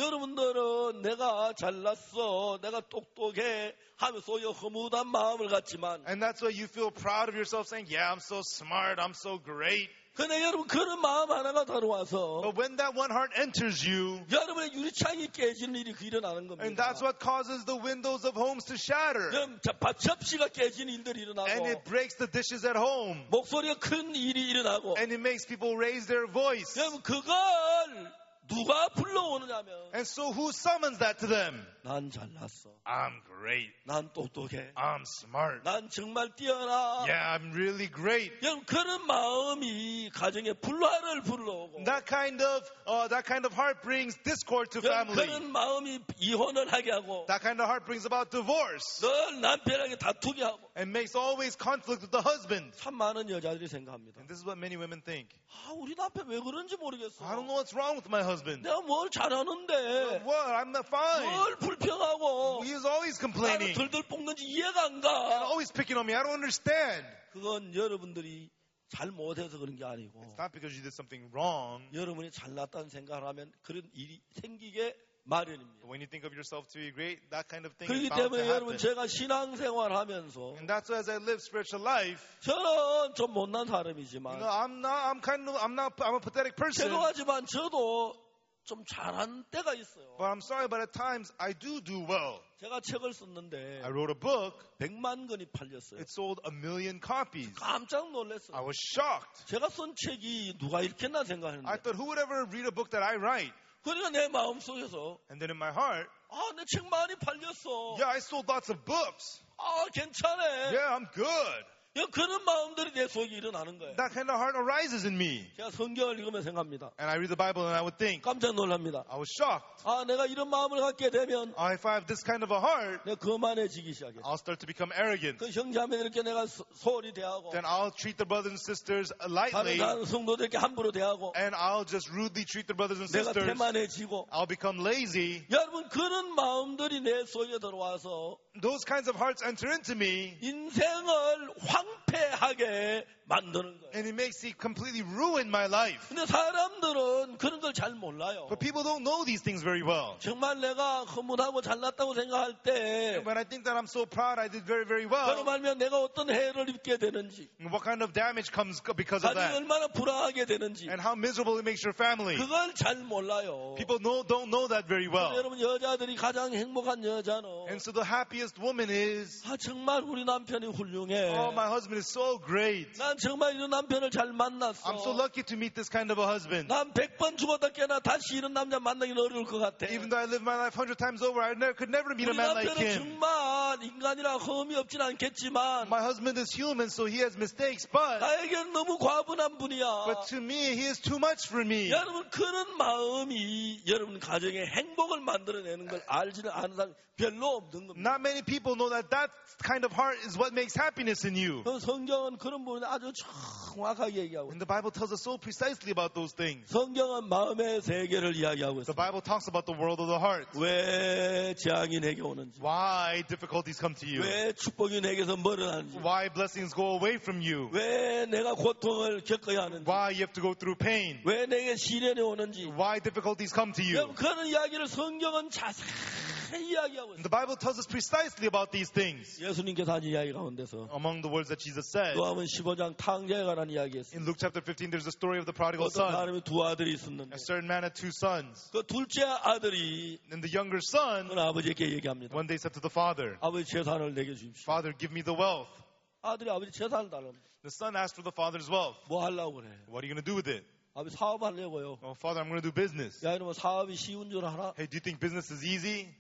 여러분들은 내가 잘났어, 내가 똑똑해 하면서 소유 허무한 마음을 갖지만 And that's why you feel proud of yourself saying, yeah, I'm so smart, I'm so great. 근데 여러분 그런 마음 하나가 들어와서 But when that one heart enters you, 여러분의 유리창이 깨지는 일이 일어나는 and 겁니다. that's what causes the windows of homes to shatter. 여러분 밥 접시가 깨지는 일들이 And 일어나고 it breaks the dishes at home. 목소리가 큰 일이 일어나고 And it makes people raise their voice. 여러분 그걸 누가 불러오느냐면 And so who summons that to them? 난 잘났어. I'm great. 난 똑똑해. I'm smart. 난 정말 뛰어나. Yeah, I'm really great. 여러분 그런 마음이 가정에 불화를 불러오고 That kind of heart brings discord to 여러분 family. 그런 마음이 이혼을 하게 하고 That kind of heart brings about divorce 늘 남편에게 다투게 하고 and makes always conflict with the husband. 참 많은 여자들이 생각합니다. And this is what many women think. 우리 남편 왜 그런지 모르겠어. I don't know what's wrong with my husband. 내가 뭘 잘하는데 What? I'm not fine. 뭘 불평하고 He is always 나를 complaining 들들 볶는지 이해가 안 and 가. always picking on me. I don't understand. 그건 여러분들이 잘 못해서 그런 게 아니고 It's not because you did something wrong. 여러분이 잘났다는 생각을 하면 그런 일이 생기게 마련입니다. But when you think of yourself to be great, that kind of thing 그렇기 is bound to 때문에 여러분 happen. 제가 신앙생활 하면서 And that's why as I live spiritual life, 저는 좀 못난 you 사람이지만 know, I'm a pathetic person. 죄송하지만 저도 좀 잘한 때가 있어요. But I'm sorry, but at times I do well. 제가 책을 썼는데 I wrote a book. 100만 권이 팔렸어요. It sold 1 million copies. 깜짝 I 놀랐어요. was shocked. 제가 쓴 책이 누가 읽겠나 I 생각했는데 thought, who would ever read a book that I write? 그러니까 내 마음속에서 And then in my heart, 내 책 많이 팔렸어. yeah, I sold lots of books. 괜찮아. Yeah, I'm good. 그런 마음들이 내 속에 일어나는 거예요. That kind of heart arises in me. 제가 성경을 읽으면 생각합니다. And I read the Bible and I would think, 깜짝 놀랍니다. I was shocked. 내가 이런 마음을 갖게 되면 If I have this kind of a heart, 내가 거만해지기 시작했어. I'll start to become arrogant. 그 형제하면 이렇게 내가 소홀히 대하고 Then I'll treat the brothers and sisters 다른 lightly. 성도들에게 함부로 대하고 And I'll just rudely treat the brothers and 내가 sisters. 태만해지고 I'll become lazy. 여러분 그런 마음들이 내 속에 들어와서 Those kinds of hearts enter into me. 인생을 황폐하게 만드는 거예요. And it makes it completely ruin my life. 근데 사람들은 그런 걸 잘 몰라요. But people don't know these things very well. 정말 내가 허물하고 잘났다고 생각할 때 When I think that I'm so proud, I did very, very 그로 well. 말면 내가 어떤 해를 입게 되는지 What kind of damage comes because of 가정이 that? 얼마나 불안하게 되는지 And how miserable it makes your family. 그걸 잘 몰라요. People don't know that very well. 여러분 여자들이 가장 행복한 여자는 And so the happiest woman is, 정말 우리 남편이 훌륭해. oh, my husband is so great. 난 정말 이런 남편을 잘 만났어. I'm so lucky to meet this kind of a husband. 난 100번 죽었다 깨나 다시 이런 남자 만나기는 어려울 것 같아. Even though I lived my life 100 times over, could never meet a 우리 man like 남편은 him. 정말 인간이라 흠이 없진 않겠지만 My husband is human, so he has mistakes, but 나에게는 너무 과분한 분이야. to me, he is too much for me. 여러분 그런 마음이 여러분 가정에 행복을 만들어내는 걸 알지는 않은 사람이 별로 없는 겁니다. Not many people know that that kind of heart is what makes happiness in you. 그 성경은 그런 부분에 아주 정확하게 얘기하고 And the Bible tells us so precisely about those things. 성경은 마음의 세계를 이야기하고 The 있습니다. Bible talks about the world of the heart. 왜 재앙이 내게 오는지, Why difficulties come to you. 왜 축복이 내게서 멀어나는지, Why blessings go away from you. 왜 내가 고통을 겪어야 하는지, Why you have to go through pain. 왜 내게 시련이 오는지, Why difficulties come to you. 그런 이야기를 성경은 자세히 이야기하고 And 있습니다. the Bible tells us precisely about these things. 예수님께서 한 이야기 가운데서 Among the words that Jesus said, 요한은 15장 탕자에 관한 이야기했어요. in Luke chapter 15, there's a story of the prodigal 어떤 son. 사람이 두 아들이 있었는데 A certain man had 2 sons. 그 둘째 아들이 And the younger son 아버지에게 얘기합니다. one day said to the father, 아버지 재산을 내게 주십시오. Father, give me the wealth. 아들이 아버지 재산을 달랍니다. The son asked for the father's wealth. 뭐 하려고 그래? What are you going to do with it? 아버지 사업하려고요. Oh, Father, I'm going to do business. 야 이러면 사업이 쉬운 줄 알아? Hey, do you think business is easy?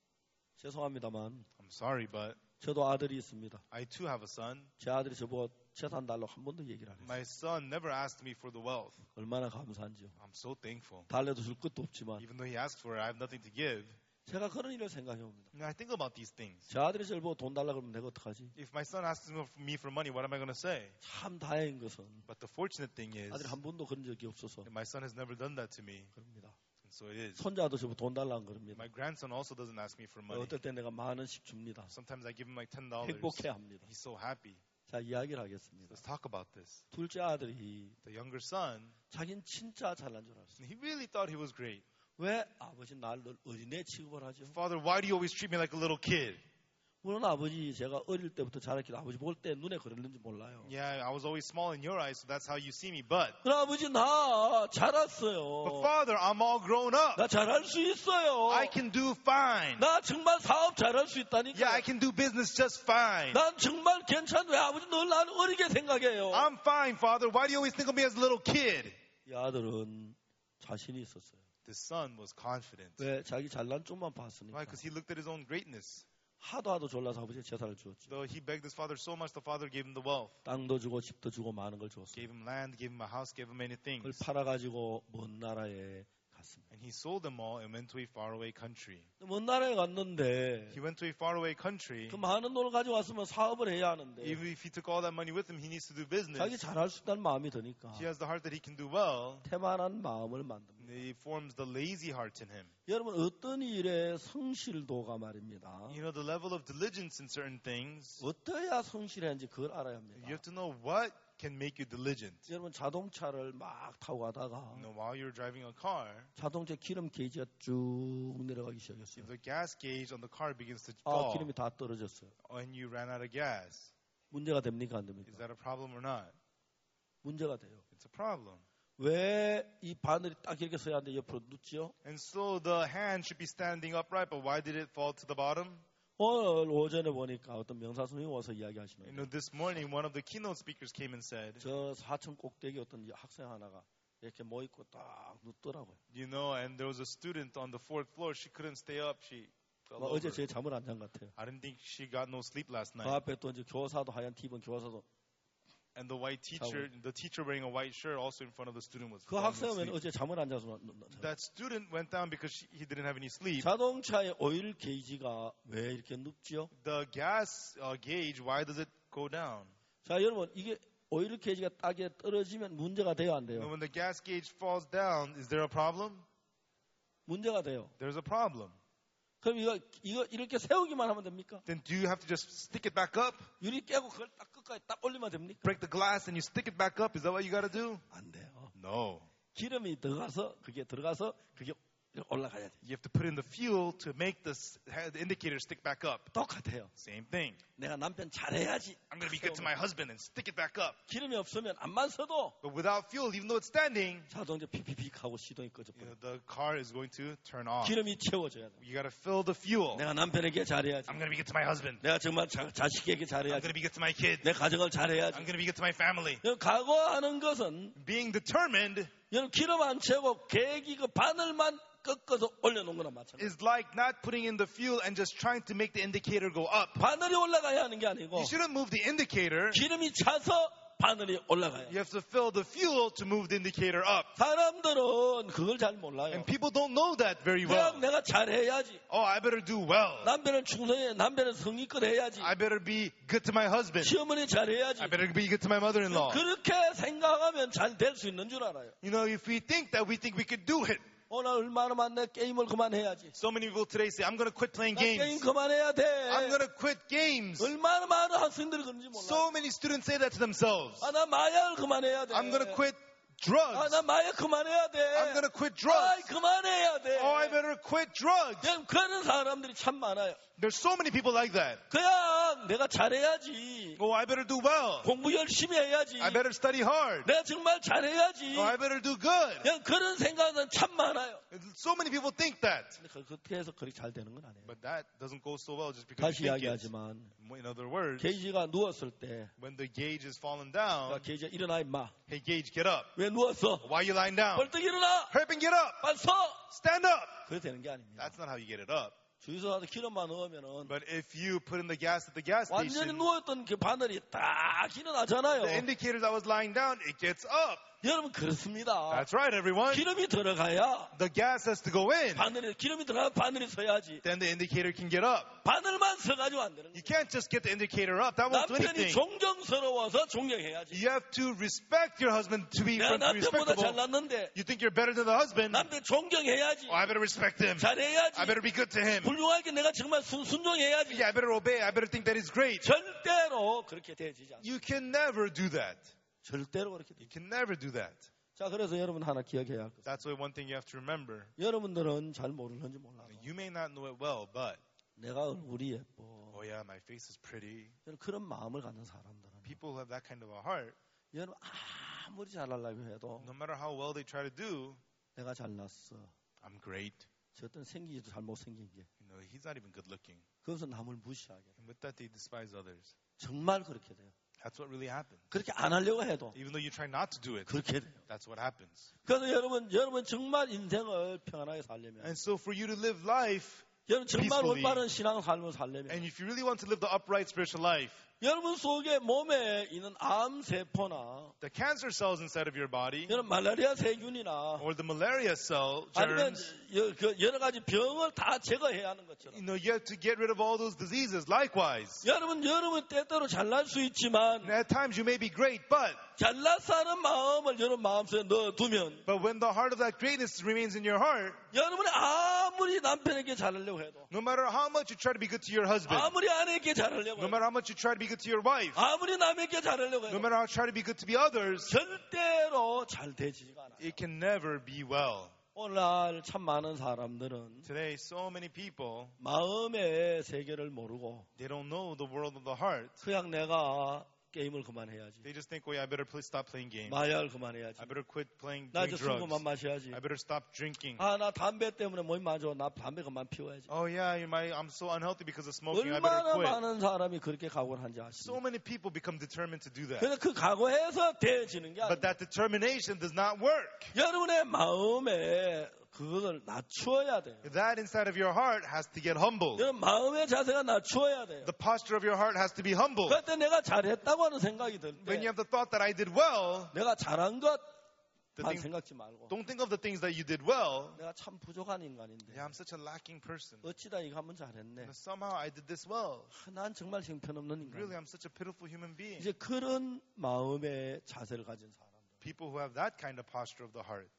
죄송합니다만 I'm sorry, but 저도 아들이 있습니다. I too have a son. 제 아들이 저보고 재산 달라고 한 번도 얘기를 안 했어요. My son never asked me for the wealth. 얼마나 감사한지요. I'm so thankful. 달래도 줄 것도 없지만 Even though he asked for it, I have nothing to give. 제가 그런 일을 생각해 봅니다. And I think about these things. 제 아들이 저를 보고 돈 달라고 그러면 내가 어떡하지? If my son asks me for money, what am I going to say? 참 다행인 것은 But the fortunate thing is, 아들이 한 번도 그런 적이 없어서 that my son has never done that to me. 그럽니다. And so it is. 손자도 저보고 돈 달라고 그럽니다. My grandson also doesn't ask me for money. 어떨 때 내가 10,000원씩 줍니다. Sometimes I give him like $10. 행복해 합니다. He's so happy. 자, 이야기를 하겠습니다. Let's talk about this. 둘째 아들이 The younger son, 자기는 진짜 잘난 줄 알았어요. he really thought he was great. 왜 아버지 나를 어린애 취급을 하죠? Father, why do you always treat me like a little kid? 물론 아버지 제가 어릴 때부터 자랐기도 아버지 볼 때 눈에 그랬는지 몰라요. Yeah, I was always small in your eyes, so that's how you see me. But 그럼 아버지 나 자랐어요. Father, I'm all grown up. 나 잘할 수 있어요. I can do fine. 나 정말 사업 잘할 수 있다니까. Yeah, I can do business just fine. 난 정말 괜찮아. 왜 아버지 늘 나는 어리게 생각해요? I'm fine, Father. Why do you always think of me as a little kid? 이 아들은 자신이 있었어요. This son was confident. 왜? 자기 잘난 쪽만 Why? 봤으니까. Because he looked at his own greatness. 하도 졸라서 아버지가 재산을 주었지. Though he begged his father so much, the father gave him the wealth. 땅도 주고 집도 주고 많은 걸 줬어. Gave him land, gave him a house, gave him many 그걸 things. 팔아가지고 먼 나라에 갔습니다. And he sold them all and went to a faraway country. 먼 나라에 갔는데 He went to a faraway country. 그 많은 돈을 가져왔으면 사업을 해야 하는데 Even if he took all that money with him, he needs to do business. 자기 잘할 수 있다는 마음이 드니까 He has the heart that he can do well. 태만한 마음을 만듭니다. He forms the lazy heart in him. 여러분 어떤 일에 성실도가 말입니다. You know, the level of diligence in certain things, 어떠해야 성실한지 그걸 알아야 you 합니다. have to know what can make you diligent. 여러분 자동차를 막 타고 가다가 You know, while you're driving a car, 자동차 기름 게이지가 쭉 내려가기 시작했어요. the gas gauge on the car begins to 아, fall 기름이 다 떨어졌어요. and you ran out of gas. 문제가 됩니까 안 Is 됩니까? that a problem or not? 문제가 돼요. It's a problem. 왜 이 바늘이 딱 이렇게 서야 하는데 옆으로 눕지요? And so the hand should be standing upright, but why did it fall to the bottom? 오늘 오전에 보니까 어떤 명사 선생님이 와서 You 이야기하시는 know, this morning one of the keynote speakers came and said, 저 사천 꼭대기 어떤 학생 하나가 이렇게 모 있고 딱 눕더라고요. you know, and there was a student on the fourth floor. She couldn't stay up. She fell 뭐 어제 over. 제 잠을 안 잔 것 같아요. I didn't think she got no sleep last 그 night. 앞에 또 이제 교사도 하얀 티입은 교사도 And the white teacher, the teacher wearing a white shirt, also in front of the student was 그 falling 학생은 asleep. 어제 잠을 안 자서 That student went down because he didn't have any sleep. 자동차의 오일 게이지가 왜 이렇게 눕지요? The gas gauge, why does it go down? 자 여러분 이게 오일 게이지가 땅에 떨어지면 문제가 돼요 안 You know, 돼요? when the gas gauge falls down, is there a problem? 문제가 돼요. There's a problem. 그럼 이거 이렇게 세우기만 하면 됩니까? Then do you have to just stick it back up? 유리 깨고 그걸 딱 끝까지 딱 올리면 됩니까? Break the glass and you stick it back up? Is that what you got to do? 안 돼요. No. 기름이 들어가서 그게 이렇게 올라가야 돼. You have to put in the fuel to make the indicator stick back up. 똑같아요. Same thing. 내가 남편 잘해야지. I'm going to be good to my husband and stick it back up. 기름이 없으면 안만 서도 But without fuel, even though it's standing, 자동차 피피픽 하고 시동이 꺼져 you know, 버려. the car is going to turn off. 기름이 채워져야 돼. You got to fill the fuel. 내가 남편에게 잘해야지. I'm going to be good to my husband. 내가 정말 자식에게 I'm 잘해야지. going to be good to my kid. 내 가정을 잘해야지. I'm going to be good to my family. 각오하는 것은 Being determined 여러분 기름 안 채우고 계기 그 바늘만 꺾어서 올려놓은 거나 마찬가지. is like not putting in the fuel and just trying to make the indicator go up. 바늘이 올라가야 하는 게 아니고 You shouldn't move the indicator. 기름이 차서 바늘이 올라가요. You have to fill the fuel to move the indicator up. 사람들은 그걸 잘 몰라요. And people don't know that very well. 그냥 내가 잘해야지. Oh, I better do well. 남편은 충성해. 남편은 성의껏 해야지. I better be good to my husband. 시어머니 잘해야지. I better be good to my mother-in-law. 그렇게 생각하면 잘 될 수 있는 줄 알아요. You know, if we think that, we think we could do it. 오늘 얼마나 많네. 게임을 그만해야지. So many people today say, I'm going to quit playing 나 게임 games. 그만해야 돼. I'm going to quit games. 얼마나 많은 학생들이 그런지 몰라. So many students say that to themselves. 아, 나 마약을 그만해야 돼. I'm going to quit 아, drugs. 나 마약 그만해야 돼. I'm going to quit 아이, drugs. 그만해야 돼. Oh, I better quit drugs. 그냥 그런 사람들이 참 많아요. There's so many people like that. 그냥 내가 잘해야지. Oh, I better do well. 공부 열심히 해야지. I better study hard. 내가 정말 잘해야지. Oh, I better do good. 그냥 그런 생각은 참 많아요. So many people think that. 근데 그렇게 해서 그렇게 잘 되는 건 아니에요. But that doesn't go so well just because 다시 you think it. 이야기하지만 In other words, 게이지가 누웠을 때 when the gauge is fallen down, 게이지가 일어나 임마. hey, gauge, get up. 왜 누웠어? Why are you lying down? 벌떡 일어나. Hurry up and get up. 빨리 서. Stand up. 그래 되는 게 아닙니다. That's not how you get it up. 주유소 가서 기름만 넣으면은 But if you put in the gas at the gas 완전히 station, 누웠던 그 바늘이 딱 일어나잖아요. the indicator that was lying down, it gets up. 여러분 그렇습니다. That's right, everyone. 기름이 들어가야 The gas has to go in. 기름이 들어가면 바늘이 서야지. Then the indicator can get up. 바늘만 서가지고 안 되는 You 거예요. can't just get the indicator up. That won't do 남편이 anything. 존경스러워서 존경해야지. You have to respect your husband to be 내가 남편보다 respectable. 잘났는데 You think you're better than the husband? 남편 존경해야지. Oh, I better respect him. 잘해야지. I better be good to him. 훌륭하게 내가 정말 순종해야지. Yeah, I better obey. I better think that he's great. 절대로 그렇게 되어지지 않아요. You can never do that. 절대로 그렇게 You 되지. can never do that. 자, 그래서 여러분 하나 기억해야 할 것. That's why one thing you have to remember. 여러분들은 잘 모르는지 몰라도 You may not know it well, but 내가 얼굴이 예뻐. oh yeah, my face is pretty. 여러분 그런 마음을 갖는 사람들은 People who have that kind of a heart, 여러분 아무리 잘하려고 해도 no matter how well they try to do, 내가 잘났어. I'm great. 저 어떤 생기지도 잘 못생긴 게. You know, he's not even good looking. 그것은 남을 무시하게. And with that, they despise others. 정말 그렇게 돼요. That's what really happens. 그렇게 안 하려고 해도 Even though you try not to do it, 그렇게 돼요. that's what happens. 그래서 여러분 정말 인생을 평안하게 살려면, And so for you to live life, 여러분 정말 peacefully, 올바른 신앙 삶을 살려면, and if you really want to live the upright spiritual life, 여러분 속에 몸에 있는 암 세포나 the cancer cells inside of your body, 여러분 말라리아 세균이나 or the malaria cell 아니면 germs, 여러 가지 병을 다 제거해야 하는 것처럼, you have to get rid of all those diseases. Likewise, 여러분 때때로 잘날 수 있지만 and at times you may be great, but 잘나 사는 마음을 여러분 마음속에 넣어두면, when the heart of that greatness remains in your heart, 여러분이 아무리 남편에게 잘하려고 해도, no matter how much you try to be good to your husband, 아무리 아내에게 잘하려고 no 해도, matter how much you try to be good to your wife, 아무리 남에게 잘하려고 no 해도 matter how you try to be good to be others, 절대로 잘 되지가 않아요. it can never be well. 오늘날 참 많은 사람들은 Today, so many people, 마음의 세계를 모르고 they don't know the world of the heart. 그냥 내가 게임을 그만해야지, They just think, oh yeah, I better stop playing games. 마약을 그만해야지, I better quit doing 나 이제 술 drugs. 그만 마셔야지, I better stop drinking. 나 담배 때문에 몸이 맞아, 나 담배 그만 피워야지. Oh yeah, I'm so unhealthy because of smoking. I better 얼마나 quit. 많은 사람이 그렇게 각오를 한지 So 아십니까? many people become determined to do that. 그래서 그 각오해서 되어지는 게 But 아니에요. that determination does not work. 여러분의 마음에 그것을 낮추어야 돼요. That inside of your heart has to get humbled. 여러분 마음의 자세가 낮추어야 돼요. The posture of your heart has to be humbled. 그때 내가 잘했다고 하는 생각이 들 When you 때 have the thought that I did well, 내가 잘한 the 것만 thing, 생각지 말고 don't think of the things that you did well. 내가 참 부족한 인간인데 Yeah, I'm such a lacking person. 어찌다 이거 하면 잘했네. Somehow I did this well. 난 정말 형편없는 Really, 인간. I'm such a pitiful human being. 이제 그런 마음의 자세를 가진 사람들, People who have that kind of posture of the heart.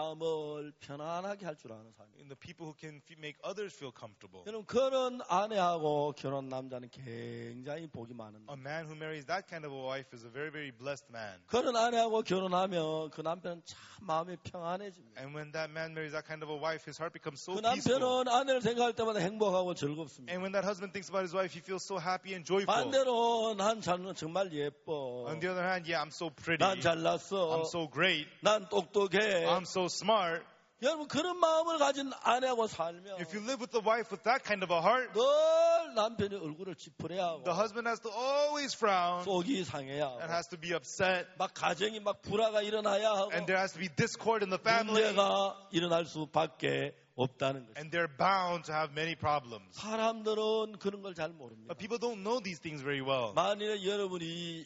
남을 편안하게 할 줄 아는 사람. And the people who can make others feel comfortable. 여러분 그런 아내하고 결혼 남자는 굉장히 복이 많은데, A man who marries that kind of a wife is a very, very blessed man. 그런 아내하고 결혼하면 그 남편은 참 마음이 평안해집니다. And when that man marries that kind of a wife, his heart becomes so 그 peaceful. 남편은 아내를 생각할 때마다 행복하고 즐겁습니다. And when that husband thinks about his wife, he feels so happy and joyful. 반대로 난 정말 예뻐, On the other hand, yeah, I'm so pretty. 난 잘났어, I'm so great. 난 똑똑해. I'm so smart. 여러분 그런 마음을 가진 아내하고 살면 If you live with a wife with that kind of a heart, 늘 남편이 얼굴을 찌푸려야 하고 the husband has to always frown 속이 상해야 and 하고 has to be upset. 막 가정이 막 불화가 일어나야 하고 And there has to be discord in the family. 문제가 일어날 수밖에 없다는 거죠. And they're bound to have many problems. 사람들은 그런 걸 잘 모릅니다. But people don't know these things very well. 만일에 여러분이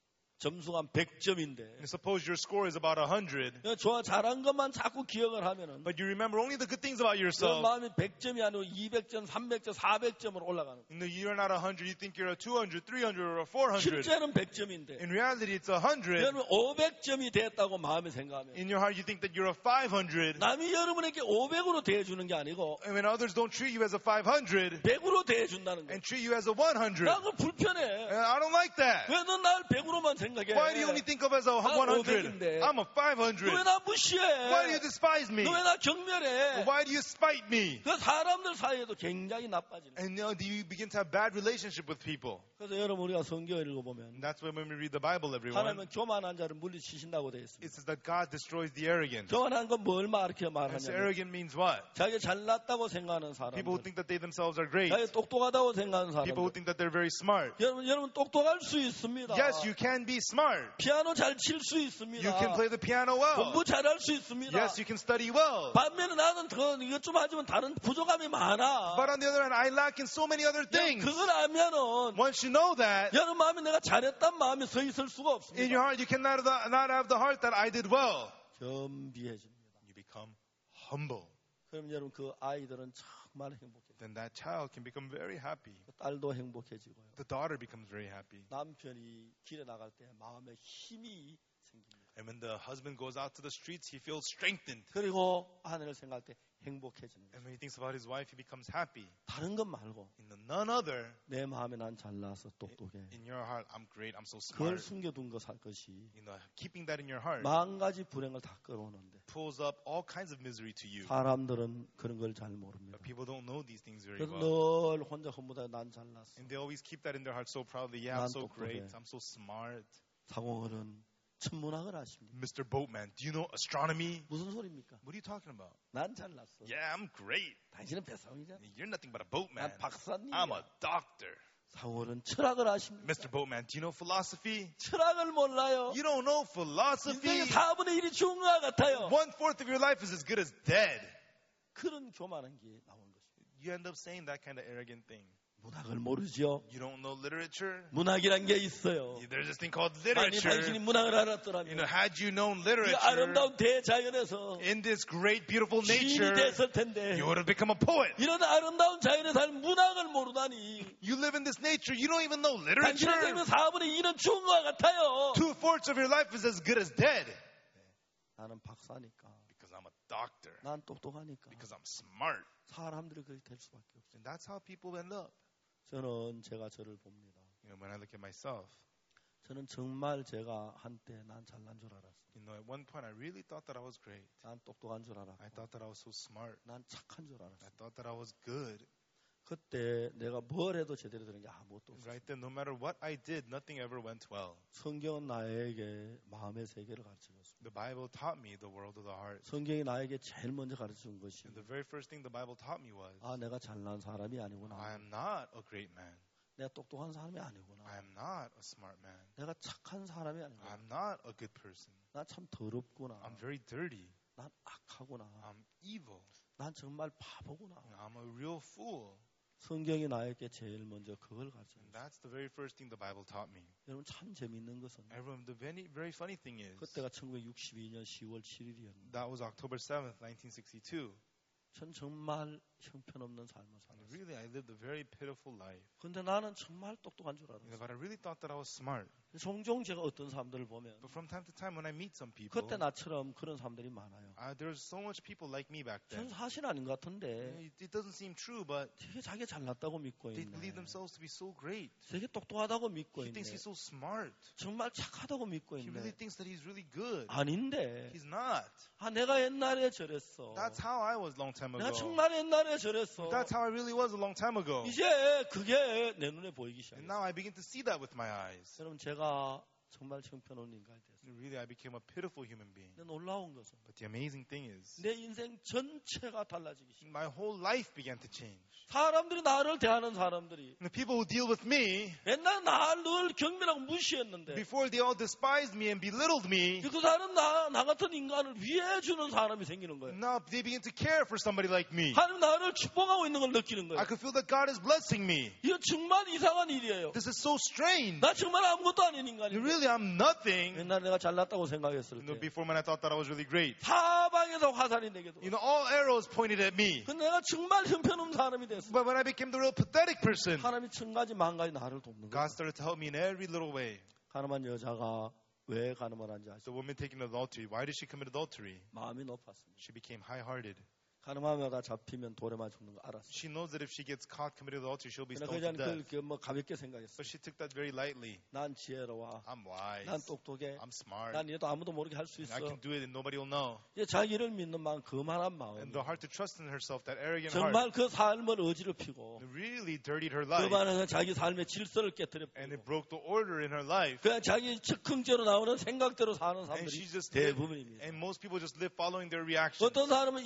점수가 100점인데 And suppose your score is about 100, 좋아 잘한 것만 자꾸 기억을 하면은 but you remember only the good things about 그 yourself. 마음이 100점이 아니고 200점, 300점, 400점으로 올라가는 거예요. You know, you're not 100, you think you're a 200, 300, or a 400. 실제는 100점인데 In reality, it's 100. 여러분 500점이 됐다고 마음에 생각하면 In your heart, you think that you're a 500. 남이 여러분에게 500으로 대해주는 게 아니고 And when others don't treat you as a 500 100으로 대해준다는 거예요. and treat you as a 100. 나 그거 불편해. And I don't like that. 왜 넌 날 100으로만 생각해? Why do you only think of as a 100? I'm a 500. 너 왜 나 무시해? Why do you despise me? 너 왜 나 경멸해? Why do you spite me? 그 사람들 사이에도 굉장히 나빠지는 거예요. And you begin to have bad relationship with people. 그래서 여러분 우리가 성경 읽어보면 And that's why when we read the Bible, everyone, 하나님은 교만한 자를 물리치신다고 되어 있습니다. it says that God destroys the arrogant. 교만한 건 뭘 이렇게 And so 말하냐면 arrogant means what? 자기 잘났다고 생각하는 People who 사람들, think that they themselves are great. 자기 똑똑하다고 생각하는 People who 사람들. think that they're very smart. 여러분 똑똑할 수 있습니다. Yes, you can be smart. 피아노 잘 칠 수 있습니다. You can play the piano well. 공부 잘할 수 있습니다. Yes, you can study well. 반면에 나는 이것 좀 하지만 다른 부족함이 많아. But on the other hand, I lack in so many other things. 그걸 알면은 Once you know that, 여러분 마음에 내가 잘했단 마음이 서 있을 수가 in your 없습니다. heart, you cannot not have the heart that I did well. 겸비해집니다. You become humble. 그럼 여러분 그 아이들은 정말 행복해져요. Then that child can become very happy. 그 딸도 행복해지고요. The daughter becomes very happy. 남편이 길에 나갈 때 마음에 힘이 생깁니다. And when the husband goes out to the streets, he feels strengthened. 그리고 아내를 생각할 때 행복해지는 And 거예요. when he thinks about his wife, he becomes happy. 다른 것 말고 In the none other, 내 마음에 난 잘나서 똑똑해. in your heart, I'm great, I'm so 그걸 smart. 숨겨둔 것이 You know, keeping that in your heart 만 가지 불행을 다 끌어오는데 pulls up all kinds of misery to you. 사람들은 그런 걸 잘 모릅니다. But people don't know these things very 그래서 well. 늘 혼자 허무다 난 잘났어. And they always keep that in their heart so proudly. Yeah, I'm 난 so 똑똑해. great, I'm so smart. 상호어른 천문학을 아십니까? Mr. Boatman, do you know astronomy? 무슨 소리입니까? What are you talking about? 난 잘났어. Yeah, I'm great. 당신은 배상이잖아. You're nothing but a 난 boatman. 박사님. I'm a doctor. 사월은 철학을 아십니까? Mr. Boatman, do you know philosophy? 철학을 몰라요. You don't know philosophy. 인생의 4분의 1이 죽은 것 같아요. 1/4 of your life is as good as dead. 그런 교만한 게 나온 것입니다. You end up saying that kind of arrogant thing. 문학을 모르죠. You don't know literature. 문학이란 게 있어요. There's this thing called 만약 당신이 literature. 문학을 You 알았더라면 know, had you known 이 literature 아름다운 대자연에서 in this great, beautiful 시인이 nature, 됐을 텐데 you would have become a poet. 이런 아름다운 자연에 사는 문학을 모르다니 You live in this nature, you don't even know 당신의 literature. 삶의 4분의 2는 죽은 것 같아요. 2/4 of your life is as good as dead. 나는 박사니까, Because I'm a doctor. 난 똑똑하니까 Because I'm smart. 사람들이 그렇게 될 수밖에 없어요. And that's how people end up. 저는 제가 저를 봅니다. When I look at myself, 저는 정말 제가 한때 난 잘난 줄 알았어요. at one point I really thought that I was great. 난 똑똑한 줄 알았고 I thought that I was so smart. 난 착한 줄 I 알았어요. thought that I was good. 그때 내가 뭘 해도 제대로 되는 게 아무것도 없어요. Right then, no matter what I did, nothing ever went well. 성경은 나에게 마음의 세계를 가르쳐줬습니다. The Bible taught me the world of the heart. 성경이 나에게 제일 먼저 가르쳐준 것이 And the very first thing the Bible taught me was, 아, 내가 잘난 사람이 I 아니구나. am not a great man. 내가 똑똑한 사람이 아니구나. I am not a smart man. 내가 착한 사람이 I 아니구나. am not a good person. 난 참 더럽구나. I'm very dirty. 난 악하구나. I'm evil. 난 정말 바보구나. I'm a real fool. 성경이 나에게 제일 먼저 그걸 가르쳐줬어요. And that's the very first thing the Bible taught me. 여러분 참 재밌는 것은 Everyone, the very funny thing is, 그때가 1962년 10월 7일이었는데 that was October 7th, 1962. 전 정말 형편없는 삶을 살았어요. Really, I lived a very pitiful life. 근데 나는 정말 똑똑한 줄 알았어요. But I really thought that I was smart. 종종 제가 어떤 사람들을 보면 But from time to time, when I meet some people, 그때 나처럼 그런 사람들이 많아요. there's so much people like me back 전 then. 사실 아닌 것 같은데 It doesn't seem true, but 되게 자기 잘났다고 믿고 they 있네. believe themselves to be so great. 되게 똑똑하다고 믿고 He 있네. thinks he's so smart. 정말 착하다고 믿고 He really 있네. thinks that he's really good. 아닌데. He's not. 아, 내가 옛날에 저랬어. That's how I was long time 내가 ago. 정말 옛날에 저랬어. That's how I really was a long time ago. 이제 그게 내 눈에 보이기 And 시작했어요. now I begin to see that with my eyes. 여러분 제가 정말 형편없는 인간이 됐어요. Really, I became a pitiful human being. 근데 놀라운 것은 But the amazing thing is, 내 인생 전체가 달라지기 시작했어요. my whole life began to change. 사람들이 나를 대하는 사람들이 And the people who deal with me, 옛날 나를 늘 경멸하고 무시했는데 before they all despised me and belittled me, 그 사람 나 같은 인간을 위해주는 사람이 생기는 거예요. now they begin to care for somebody like me. 하나님 나를 축복하고 있는 걸 느끼는 I 거예요. could feel that God is blessing me. 이거 정말 이상한 일이에요. This is so strange. 나 정말 아무것도 아닌 인간인데 Really, I'm nothing. 옛날에 내가 잘났다고 생각했을 때 Before when I thought that I was really great. 사방에서 화살이 내게 들어. All arrows pointed at me. 근데 내가 정말 형편없는 사람이 됐어. But when I became the real pathetic person, 하나님이 천가지 만가지 나를 돕는 거야. God started to help me in every little way. 가늠한 여자가 왜 가늠을 한지 아시죠? The woman taking adultery, why did she commit adultery? 마음이 높았습니다. She became high-hearted. 가늠하다가 잡히면 돌에 맞아 죽는 거 알았어요. She knows that if she gets caught committing adultery, she'll be 그러나 stoned to 그자는 death. 그걸 뭐 가볍게 생각했어. But she took that very lightly. 난 지혜로워. I'm wise. 난 똑똑해. I'm smart. 난 이래도 아무도 모르게 할 수 있어. I can do it and nobody will know. 이제 자기를 믿는 마음, 거만한 마음. And the heart to trust in herself, that arrogant 정말 heart, 그 삶을 어지럽히고 really dirtied her life. 거만해서 자기 삶의 질서를 깨뜨려. And it broke the order in her life. 그냥 자기 즉흥적으로 나오는 생각대로 사는 And 사람들이 she just lived, 대부분입니다. and most people just live following their reactions. 어떤 사람은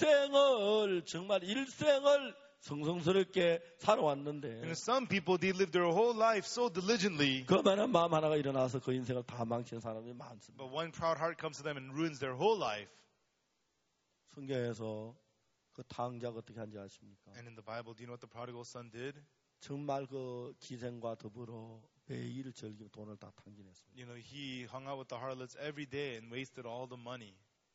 정말 일생을 성성스럽게 살아왔는데 And some people, they live their whole life so diligently, 그만한 마음 하나가 일어나서 그 인생을 다 망치는 사람이 많습니다. but one proud heart comes to them and ruins their whole life. 성경에서 그 탕자가 어떻게 한지 아십니까? And in the Bible, do you know what the prodigal son did? 정말 그 기생과 더불어 매일 즐기며 돈을 다 탕진했습니다. He hung out with the harlots every day and wasted all the money.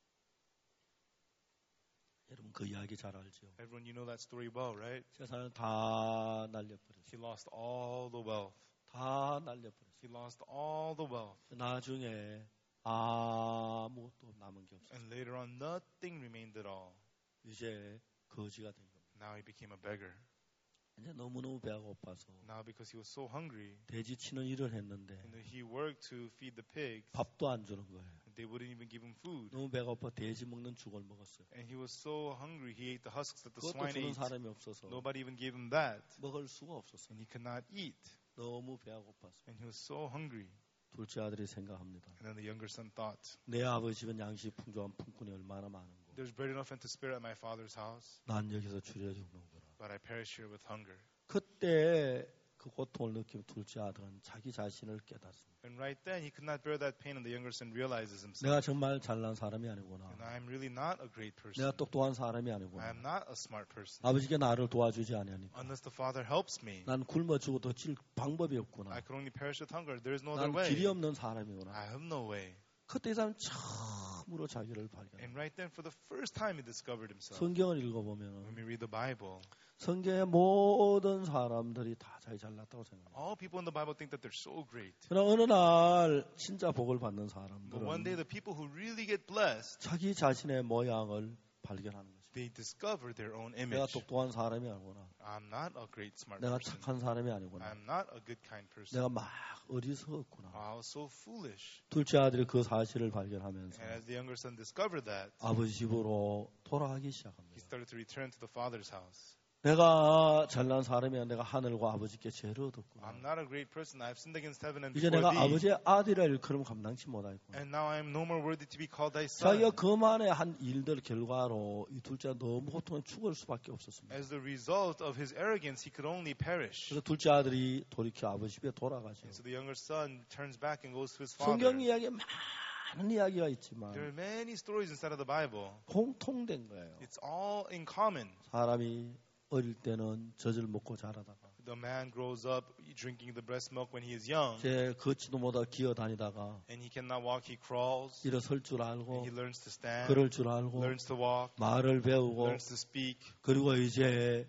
여러분 그 이야기 잘 알죠? Everyone, you know that story well, right? 재산을 다 날려버렸어요. He lost all the wealth. 다 날려버렸어요. He lost all the wealth. 나중에 아무것도 남은 게 없어요. And later on, nothing remained at all. 이제 거지가 된 겁니다. Now he became a beggar. 이제 너무너무 배가 고파서 Now because he was so hungry, 돼지 치는 일을 했는데 he worked to feed the pigs. 밥도 안 주는 거예요. They wouldn't even give him food. 너무 배가 고파 돼지 먹는 죽을 먹었어요. And he was so hungry, he ate the husks that the 그것도 swine 주는 ate. 사람이 없어서 Nobody even gave him that. 먹을 수가 없었어요. And he could not eat. 너무 배가 고팠어요. And he was so hungry. 둘째 아들이 생각합니다. And then the younger son thought, 내 아버지 집은 양식 풍족한 품꾼이 얼마나 많은고 there's bread enough and to spare at my father's house, 난 여기서 줄여 죽는구나. but I perish here with hunger. 그때 그 고통을 느끼는 둘째 아들은 자기 자신을 깨닫습니다. And right then, he could not bear that pain, and the younger son realizes himself. 내가 정말 잘난 사람이 아니구나. And I'm really not a great person. 내가 똑똑한 사람이 I 아니구나. am not a smart person. 아버지가 나를 도와주지 아니하니까. Unless the Father helps me, 난 굶어 죽어도 질 방법이 없구나. I could only perish with hunger. There is no other 난 way. 길이 없는 사람이구나. I have no way. 그때 이 사람은 처음으로 자기를 발견해. And right then, for the first time, he discovered himself. 성경을 읽어보면 When we read the Bible, 성경의 모든 사람들이 다 자기 잘났다고 생각해요. all people in the Bible think that they're so great. 그러나 어느 날 진짜 복을 받는 But one day, 사람들은 the people who really get blessed, 자기 자신의 모양을 발견하는 거죠. they discover their own 내가 image. 똑똑한 사람이 아니구나. I'm not a great smart 내가 person. 착한 사람이 아니구나. I'm not a good kind person. 내가 막 어리석었구나. I was so foolish. 둘째 아들이 그 사실을 발견하면서 And as the younger son discovered that, 아버지 집으로 돌아가기 he 시작합니다. started to return to the father's house. 내가 잘난 사람이야. 내가 하늘과 아버지께 죄를 얻었구나. I'm not a great person. I've sinned against heaven and 이제 before 내가 thee. 아버지의 아들이라 일컬음 감당치 못하겠구나. And now I am no more worthy to be called thy son. 자기가 그만의 한 일들 결과로 이 둘째가 너무 고통에 죽을 수밖에 없었습니다. As the result of his arrogance, he could only perish. 그래서 둘째 아들이 돌이켜 아버지 집에 돌아가죠. And so the younger son turns back and goes to his father. 성경 이야기에 많은 이야기가 있지만 There are many stories inside of the Bible. 공통된 거예요. It's all in common. 사람이 어릴 때는 젖을 먹고 자라다가 The man grows up drinking the breast milk when he is young, 이제 걷지도 못하고 기어다니다가 and he cannot walk. He crawls. 일어설 줄 And 알고 he learns to stand, 걸을 줄 알고 learns to walk, 말을 배우고 learns to speak, 그리고 이제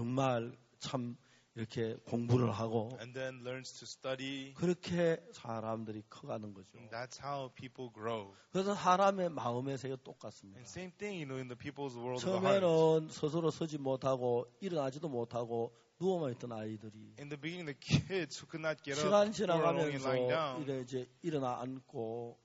정말 참 이렇게 공부를 하고 and then learns to study. 그렇게 사람들이 커가는 거죠. And that's how people grow. 그래서 사람의 마음의 세계 똑같습니다. And same thing, in the people's world of the heart. 처음에는 스스로 서지 못하고 일어나지도 못하고 누워만 있던 아이들이 In the beginning, the kids who could not get 시간 up, who were only lying 지나가면서 down, 이래 이제 일어나 앉고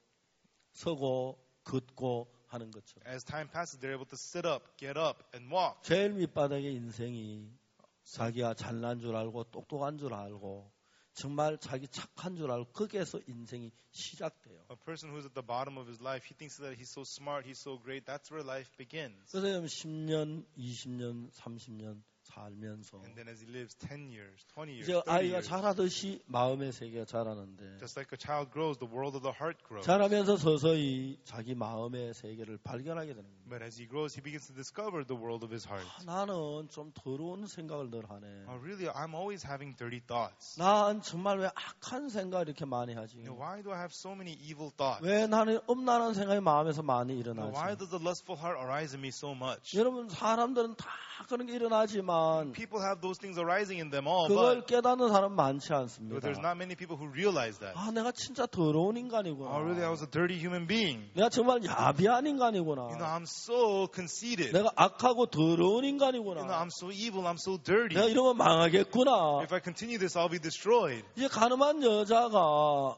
서고 걷고 하는 것처럼 as time passes, they're able to sit up, get up, and walk. 제일 밑바닥의 인생이 자기가 잘난 줄 알고 똑똑한 줄 알고 정말 자기 착한 줄 알고 거기에서 인생이 시작돼요. A person who's at the bottom of his life, he thinks that he's so smart, he's so great. That's where life begins. 그래서 10년, 20년, 30년 살면서 And then as he lives 10 years, 20 years, 이제 30 아이가 years, 자라듯이 마음의 세계가 자라는데 just like a child grows, the world of the heart grows. 자라면서 서서히 자기 마음의 세계를 발견하게 되는 겁니다. But as he grows, he begins to discover the world of his heart. 나는 좀 더러운 생각을 늘 하네. Really, I'm always having dirty thoughts. 난 정말 왜 악한 생각을 이렇게 많이 하지? Why do I have so many evil thoughts? 왜 나는 음란한 생각이 마음에서 많이 Why 일어나지? does the lustful heart arise in me so much? 여러분 사람들은 다 그런 게 일어나지만 People have those things arising in them all, 그걸 but 깨닫는 사람 많지 않습니다. there's not many people who realize that. 아, 내가 진짜 더러운 인간이구나. Really, I was a dirty human being. 내가 정말 야비한 인간이구나. I'm so conceited. 내가 악하고 더러운 인간이구나. I'm so evil. I'm so dirty. 내가 이러면 망하겠구나. If I continue this, I'll be destroyed. 이제 가늠한 여자가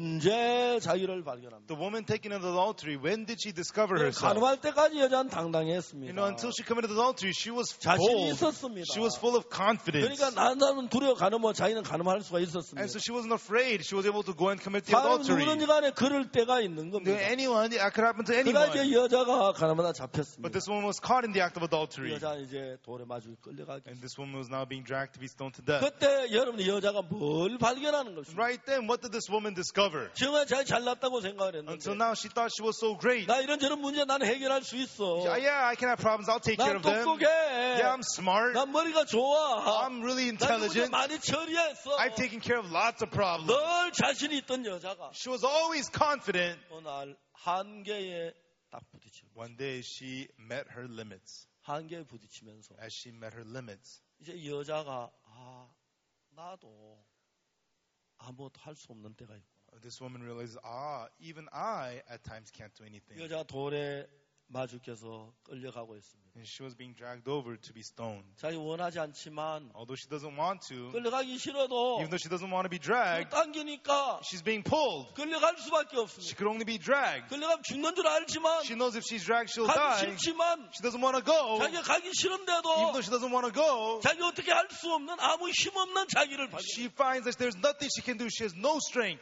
언제 자기를 발견합니까? The woman taken into adultery, when did she discover herself? 가늠할 때까지 여자는 당당했습니다. Until she committed adultery, she was 자신이 bold. 있었습니다. She was full of confidence. 그러니까 난 사람은 두려워 가늠하고 자기는 가늠할 수가 있었습니다. And so she wasn't afraid. She was able to go and commit the 사람 adultery. 누구든지 간에 그럴 때가 있는 겁니다. Anyone, it could happen to 그러나 anyone. 이제 여자가 가늠하다 But 잡혔습니다. this woman was caught in the act of adultery. 여자는 이제 돌에 맞고 끌려가게. And this woman was now being dragged to be stoned to death. 그때 여러분이 여자가 뭘 발견하는 것입니까? Right then, what did this woman discover? 정말 자기 잘났다고 생각을 Until 했는데 now, she thought she was so great. 나 이런저런 문제 나는 해결할 수 있어. Yeah, I can have problems. I'll take care 난 of them. 똑똑해. Yeah, I'm smart. 난 머리가 좋아. I'm really 난 문제 intelligent. 많이 처리했어. I've taken care of lots of problems. 늘 자신이 있던 여자가 She was always confident. 어느 날 한계에 딱 부딪혀. One day, she met her limits. 한계에 부딪히면서 As she met her limits, 이제 여자가 나도 아무것도 할 수 없는 때가 있구나. this woman realizes, even I at times can't do anything. 여자가 돌에 마주켜서 끌려가고 있습니다. And she was being dragged over to be stoned. 자기 원하지 않지만 Although she doesn't want to, 끌려가기 싫어도 even though she doesn't want to be dragged, 당기니까 she's being pulled. 끌려갈 수밖에 She 없습니다. could only be dragged. 끌려가면 죽는 줄 알지만 She knows if she's dragged, she'll 가기 die. 싫지만 She doesn't want to go. 자기가 가기 Even 싫은데도 though she doesn't want to go, 자기 어떻게 할 수 없는 아무 힘 없는 자기를 발견. she finds that there's nothing she can do. She has no strength.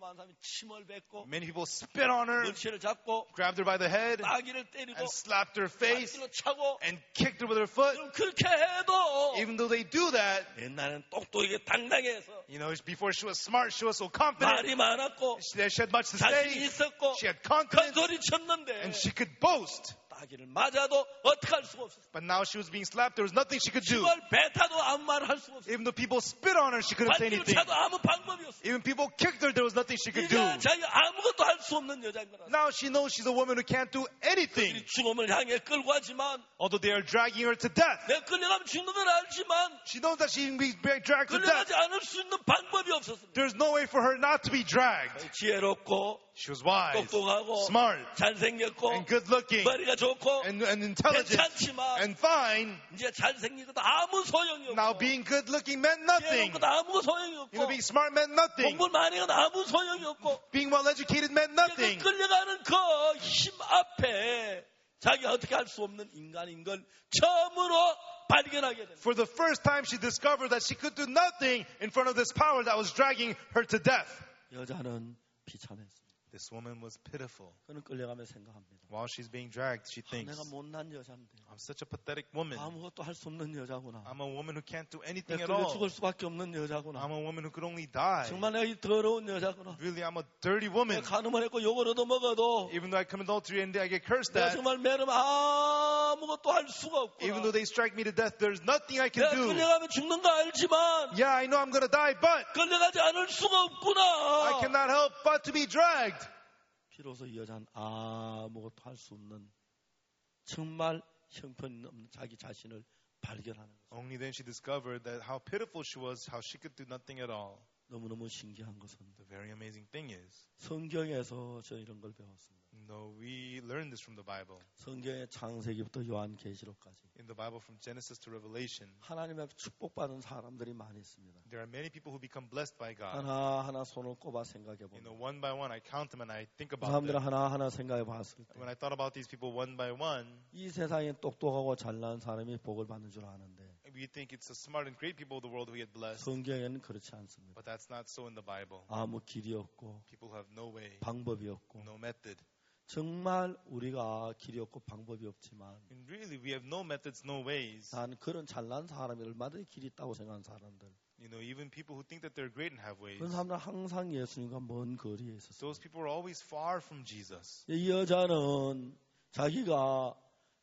많은 사람이 침을 뱉고 Many people spit on her, 머리채를 잡고 grabbed her by the head, 따귀를 때리고 and slapped her face, 발길로 차고 and kicked her with her foot. 그럼 그렇게 해도 Even though they do that, 옛날에는 똑똑하게 당당해서 you know, before she was smart, she was so confident. 말이 많았고 She had much to 자신이 say. 있었고 She had 큰 confidence, 소리 쳤는데 and she could boast. 따귀를 맞아도 어떻게 할 수가 없었어. But now she was being slapped. There was nothing she could do. 침을 뱉어도 아무 말을 할 수가 없어. Even though people spit on her, she couldn't say 발길로 anything. 차도 아무 방법이 없어. Even people kicked her, there was nothing she could do. 이제 자기가 아무것도 할 수 없는 여자인 거라. Now she knows she's a woman who can't do anything. 죽음을 향해 끌고 가지만 Although they are dragging her to death. 내가 끌려가면 죽는 걸 알지만 She knows that she can be dragged to death. 끌려가지 않을 수 있는 방법이 없었습니다. There's no way for her not to be dragged. 지혜롭고 She was wise, 똑똑하고 smart, 잘생겼고 and good looking, 머리가 좋고 and intelligent, 괜찮지만 and fine. 이제 잘생긴 것도 아무 소용이 없고 Now being good looking meant nothing. 지혜로운 것도 아무 소용이 You 없고 know, being smart meant nothing. 공부를 많이 해도 아무 소용이 없고 Being well educated meant 그 nothing. 끌려가는 그 힘 앞에 자기가 어떻게 할 수 없는 인간인 걸 처음으로 발견하게 됩니다. For the first time, she discovered that she could do nothing in front of this power that was dragging her to death. 여자는 비참했습니다. This woman was pitiful. 그는 끌려가며 생각합니다. While she's being dragged, she thinks, 내가 못난 여자인데 I'm such a pathetic woman. 아무것도 할 수 없는 여자구나. I'm a woman who can't do anything 내가 at 끌려 all. 죽을 수밖에 없는 여자구나. I'm a woman who could only die. 정말 내가 이 더러운 여자구나. Really, I'm a dirty woman. 내가 간음을 했고 욕을 얻어먹어도 Even though I commit adultery and I get cursed 내가 at, 정말 매름 아무것도 할 수가 even 없구나. though they strike me to death, there's nothing I can 내가 do. 끌려가면 죽는 거 알지만 Yeah, I know I'm going to die, but 끌려가지 않을 수가 I 없구나. cannot help but to be dragged. 비로소 이 여자는 아무것도 할 수 없는 정말 형편없는 자기 자신을 발견하는 거죠. Only then she discovered that how pitiful she was, how she could do nothing at all. 너무너무 신기한 것은 The very amazing thing is, 성경에서 저 이런 걸 배웠습니다. no, we learn this from the Bible. 성경의 창세기부터 요한계시록까지 In the Bible, from Genesis to Revelation, 하나님의 축복받은 사람들이 많이 있습니다. there are many people who become blessed by God. 하나하나 손을 꼽아 생각해 You know, 봅니다. one by one, I count them and I think 그 about 사람들을 them. 하나하나 생각해 봤을 때 When I thought about these people one by one, 이 세상에 똑똑하고 잘난 사람이 복을 받는 줄 아는데 we think it's the smart and great people of the world who get blessed. 성경에는 그렇지 않습니다. But that's not so in the Bible. 아무 길이 없고 People have no way, 방법이 없고 no method. 정말 우리가 길이 없고 방법이 없지만 And really, we have no methods, no ways. 난 그런 잘난 사람이 얼마든지 길이 있다고 생각하는 사람들 You know, even people who think that they're great and have ways, 그런 사람들은 항상 예수님과 먼 거리에 있었어요. those people are always far from Jesus. 이 여자는 자기가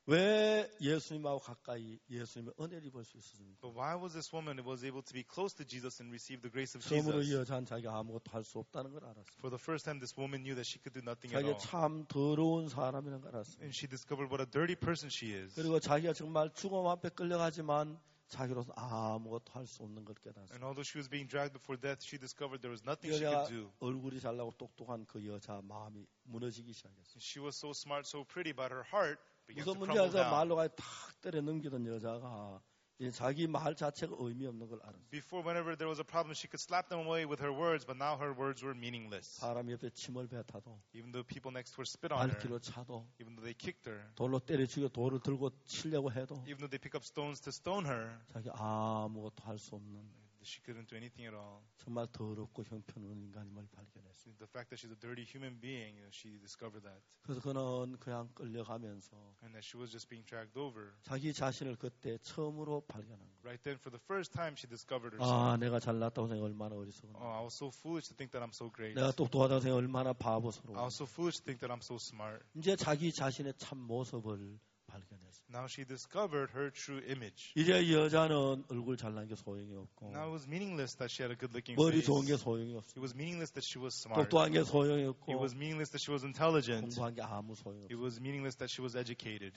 왜 예수님하고 가까이 예수님의 은혜를 입을 수 있었습니까? But why was this woman was able to be close to Jesus and receive the grace of 처음으로 이 Jesus? 여자는 자기가 아무것도 할 수 없다는 걸 알았어요. For the first time, this woman knew that she could do nothing at 자기가 all. 참 더러운 사람이라는 걸 알았어요. And she discovered what a dirty person she is. 그리고 자기가 정말 죽음 앞에 끌려가지만 자기로서 아무것도 할 수 없는 걸 깨달았어요. And although she was being dragged before death, she discovered there was nothing 이 she 여자가 could do. 얼굴이 잘나고 똑똑한 그 여자 마음이 무너지기 시작했어요. She was so smart, so pretty, but her heart began 무슨 to 문제 crumble 해서 down. 말로가 탁 때려 넘기던 여자가 이제 자기 말 자체가 의미 없는 걸 알았어요. Before, whenever there was a problem, she could slap them away with her words, but now her words were meaningless. 사람 옆에 침을 뱉어도 Even though people next to her spit on her, 발길로 차도 even though they kicked her, 돌로 때려 죽여 돌을 들고 치려고 해도 even though they pick up stones to stone her, 자기 아무것도 할 수 없는 she couldn't do anything at all. 정말 더럽고 형편없는 인간임을 발견했어요. The fact that she's a dirty human being, she discovered that. 그래서 그는 그냥 끌려가면서 And that she was just being dragged over. 자기 자신을 그때 처음으로 발견한 거예요. Right then, for the first time, she discovered 아, herself. 내가 잘났다고 생각 얼마나 어리석은데. I was so foolish to think that I'm so great. 내가 똑똑하다고 생각 얼마나 I 바보스러워. was so foolish to think that I'm so smart. 이제 자기 자신의 참 모습을 발견했어요. Now she discovered her true image. 이제 이 여자는 얼굴 잘난 게 소용이 없고 Now it was meaningless that she had a good-looking 머리 face. 좋은 게 소용이 없어. It was meaningless that she was smart. 똑똑한 게 소용이 It 없고 was meaningless that she was intelligent. 공부한 게 아무 소용이 It 없어. was meaningless that she was educated.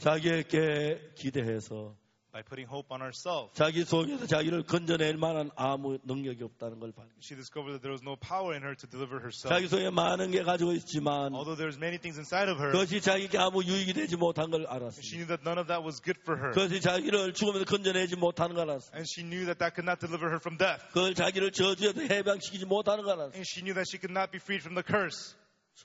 자기에게 기대해서 By putting hope on herself, 자기 속에서 자기를 건져낼 만한 아무 능력이 없다는 걸 발견. she discovered that there was no power in her to deliver herself. 자기 속에 많은 게 가지고 있지만 Although there's many things inside of her, 그것이 자기에게 아무 유익이 되지 못한 걸 she 알았습니다. knew that none of that was good for her. 그것이 자기를 죽음에서 건져내지 못하는 걸 알았습니다. And she knew that that could not deliver her from death. 그걸 자기를 저주에서 해방시키지 못하는 걸 알았습니다. And she knew that she could not be freed from the curse.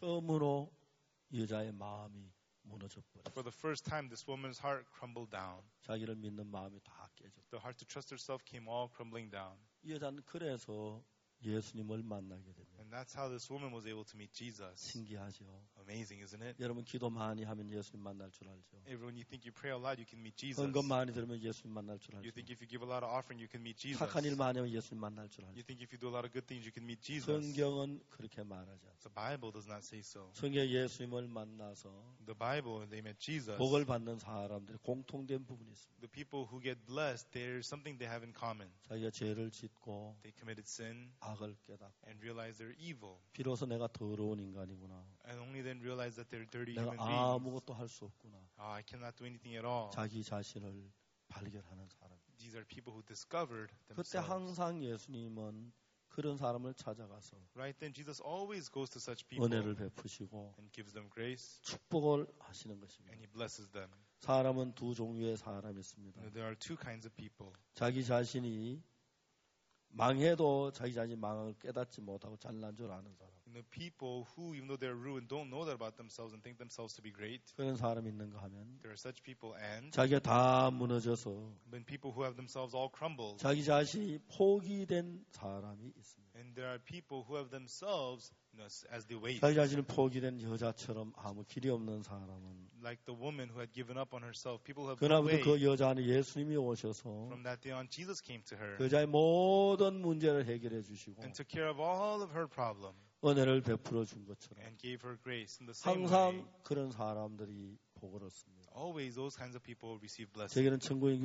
처음으로 여자의 마음이 무너져 버렸어요. For the first time, this woman's heart crumbled down. 자기를 믿는 마음이 다 깨졌어요. The heart to trust herself came all crumbling down. 이 여자는 그래서 예수님을 만나게 됩니다. And that's how this woman was able to meet Jesus. 신기하죠. Amazing, isn't it? 여러분 기도 많이 하면 예수님 만날 줄 알죠. Everyone, you think you pray a lot, you can meet Jesus. 헌금 많이 들으면 예수님 만날 줄 You 알죠. think if you give a lot of offering, you can meet Jesus. 착한 일 많이 하면 예수님 만날 줄 알죠. You think if you do a lot of good things, you can meet Jesus. 성경은 그렇게 말하지 않습니다. The Bible does not say so. 성경 예수님을 만나서 The Bible, they met Jesus. 복을 받는 사람들이 공통된 부분이 있습니다. The people who get blessed, there's something they have in common. 자기가 죄를 짓고 They committed sin 악을 깨닫고 and realized they're evil. 비로소 내가 더러운 인간이구나. And only then realize that they're dirty 내가 human beings. 아무것도 할 수 없구나. Oh, I cannot do anything at all. 자기 자신을 발견하는 사람. These are people who discovered 그때 themselves. 항상 예수님은 그런 사람을 찾아가서 Right then, Jesus always goes to such people 은혜를 베푸시고 and gives them grace 축복을 하시는 것입니다. and He blesses them. 사람은 두 종류의 사람이 있습니다. There are two kinds of people. 자기 자신이 망해도 자기 자신이 망을 깨닫지 못하고 잘난 줄 아는 사람. People who, even though they're ruined, don't know that about themselves and think themselves to be great. 그런 사람이 있는가 하면 There are such people, and 자기가 다 무너져서 when people who have themselves all crumbled, 자기 자신이 포기된 사람이 있습니다. and there are people who have themselves, as they wait, 자기 자신을 포기된 여자처럼 아무 길이 없는 사람은 like the woman who had given up on herself. People who have no 그날부터 way. 그 여자는 예수님이 오셔서 From that day on, Jesus came to her 그 여자의 모든 문제를 해결해 주시고 and took care of all of her problem 은혜를 베풀어 준 것처럼 and gave her grace in the same way. 항상 그런 사람들이 복을 얻습니다. Always those kinds of people receive blessing. 제게는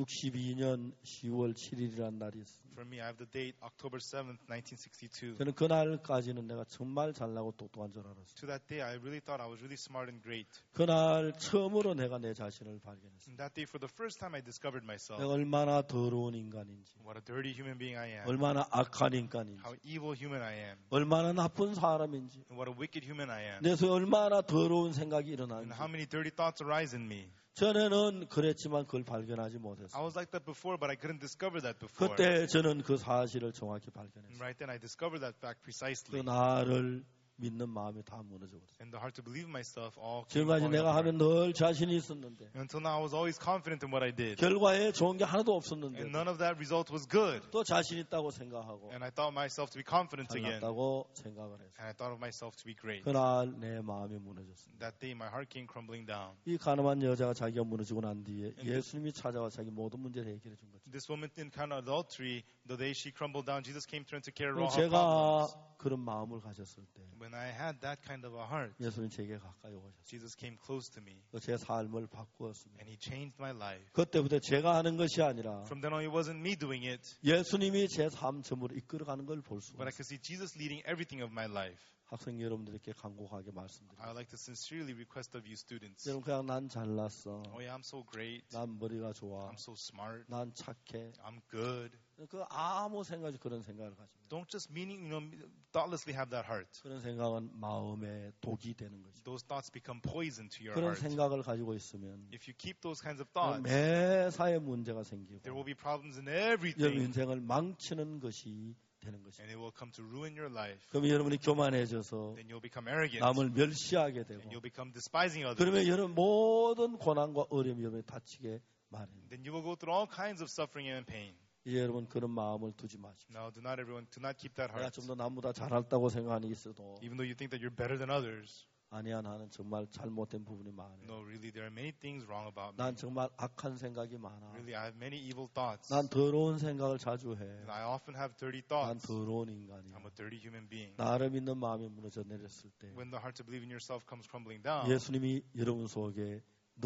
1962년 10월 7일이라는 날이 있습니다. For me, I have the date October 7th, 1962. 저는 그날까지는 내가 정말 잘나고 똑똑한 줄 알았어요. To that day, I really thought I was really smart and great. 그날 처음으로 내가 내 자신을 발견했어요. And that day, for the first time, I discovered myself. 내가 얼마나 더러운 인간인지, What a dirty human being I am. 얼마나 악한 인간인지, How evil human I am. 얼마나 나쁜 사람인지, And what a wicked human I am. 내 속에 얼마나 더러운 생각이 And 일어나는지. how many dirty thoughts arise in me. 전에는 그랬지만 그걸 발견하지 I 못했어요. was like that before, but I couldn't discover that before. 그때 저는 그 사실을 정확히 And 발견했어요. right then, I discovered that fact 그 precisely. 나를 믿는 마음이 다 무너져 버렸어요. And the heart to believe myself all came 지금까지 falling 내가 apart. 하면 늘 자신이 있었는데 Until now, I was always confident in what I did. 결과에 좋은 게 하나도 없었는데 And none of that result was good. 또 자신 있다고 생각하고 And I thought myself to be confident again. 잘났다고 생각을 했어요. And I thought of myself to be great. 그날 내 마음이 무너졌습니다. That day, my heart came crumbling down. 이 가늠한 여자가 자기가 무너지고 난 뒤에 예수님이 찾아와 자기 모든 문제를 해결해 준 거죠. This woman encountered adultery. The day she crumbled down, Jesus came to her and took care of 그럼 all her 제가 problems. 그런 마음을 가졌을 때 When I had that kind of a heart, 예수님 제게 가까이 오셨어요. Jesus came close to me. 제 삶을 바꾸었습니다. And He changed my life. 그때부터 제가 하는 것이 아니라 From then on, it wasn't me doing it, 예수님이 제 삶 전부를 이끌어가는 걸 볼 수가 but I 있어요. could see Jesus leading everything of my life. 학생 여러분들께 간곡하게 I 말씀드립니다. would like to sincerely request of you students. 여러분 그냥 난 잘났어. Oh yeah, I'm so great. 난 머리가 좋아. I'm so smart. 난 착해. I'm good. 그 아무 생각이 그런 생각을 가집니다. Don't just thoughtlessly have that heart. 그런 생각은 마음에 독이 되는 거죠. Those thoughts become poison to your 그런 heart. 생각을 가지고 있으면 If you keep those kinds of thoughts, 매사에 문제가 생기고 there will be problems in 여러분 everything, 인생을 망치는 것이 되는 것입니다. and it will come to ruin your life. 그러면 여러분이 교만해져서 Then you'll become arrogant, 남을 멸시하게 되고 and you'll become despising others. 그러면 여러분 모든 고난과 어려움이 여러분이 다치게 마련입니다. Then you will go through all kinds of suffering and pain. 이제 여러분 그런 마음을 두지 마십시오. Now, do not keep that 내가 heart. 좀 더 남보다 잘했다고 생각하는 게 있어도 Even though you think that you're better than others, 아니야 나는 정말 잘못된 부분이 많아요. no, really, there are many things wrong about me. 난 정말 악한 생각이 많아. Really, I have many evil thoughts. 난 더러운 생각을 자주 해. And I often have dirty 난 thoughts. 더러운 인간이야. I'm a dirty human being. 나를 믿는 마음이 무너져 내렸을 때 When the heart to believe in yourself comes crumbling down, 예수님이 여러분 속에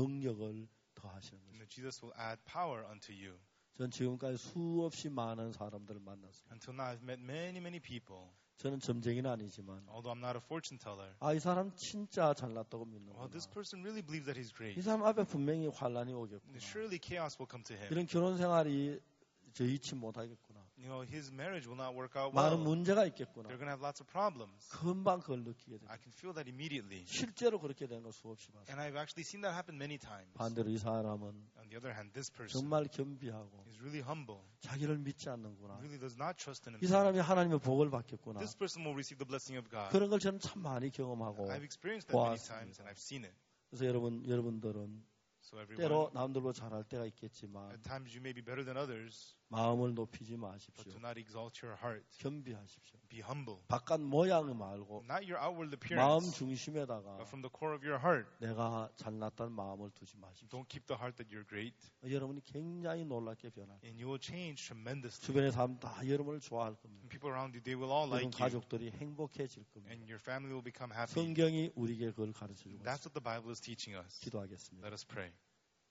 능력을 더하시는 거죠. Jesus will add power unto you. 전 지금까지 수없이 많은 사람들을 만났습니다. Until now, I've met many, many people. 저는 점쟁이는 아니지만 Although I'm not a fortune teller. 이 사람 진짜 잘났다고 믿는구나. Well, this person really believes that he's great. 이 사람 앞에 분명히 환란이 오겠구나. Surely chaos will come to him. 이런 결혼 생활이 저이치 못하겠구나. His marriage will not work out 많은 well. 문제가 있겠구나. They're going to have lots of problems. 금방 그걸 느끼게 돼요. I can feel that immediately. 실제로 그렇게 된 거 수없이 봤어요. And I've actually seen that happen many times. 반대로 이 사람은 On the other hand, this person 정말 겸비하고 is really humble. 자기를 믿지 않는구나. Really does not trust in 이 himself. 사람이 하나님의 복을 받겠구나. This person will receive the blessing of God. 그런 걸 저는 참 많이 경험하고 I've experienced that many 보았습니다. times and I've seen it. 그래서 여러분들은 So everyone, 때로 남들보다 잘할 때가 있겠지만 at times you may be better than others. 마음을 높이지 but 마십시오. do not exalt your heart. 겸비하십시오. Be humble. 바깥 모양 말고 Not your outward 마음 appearance, 중심에다가 but from the core of your heart. 내가 잘났다는 마음을 두지 마십시오. Don't keep the heart that you're great, 여러분이 굉장히 놀랍게 변할 거예요. and you will change tremendously. 주변의 사람 다 여러분을 좋아할 겁니다. And people around you, they will all 여러분 like you, 가족들이 행복해질 겁니다. and your family will become happy. 성경이 우리에게 그걸 가르쳐주고 That's 있습니다. what the Bible is teaching us. 기도하겠습니다. Let us pray.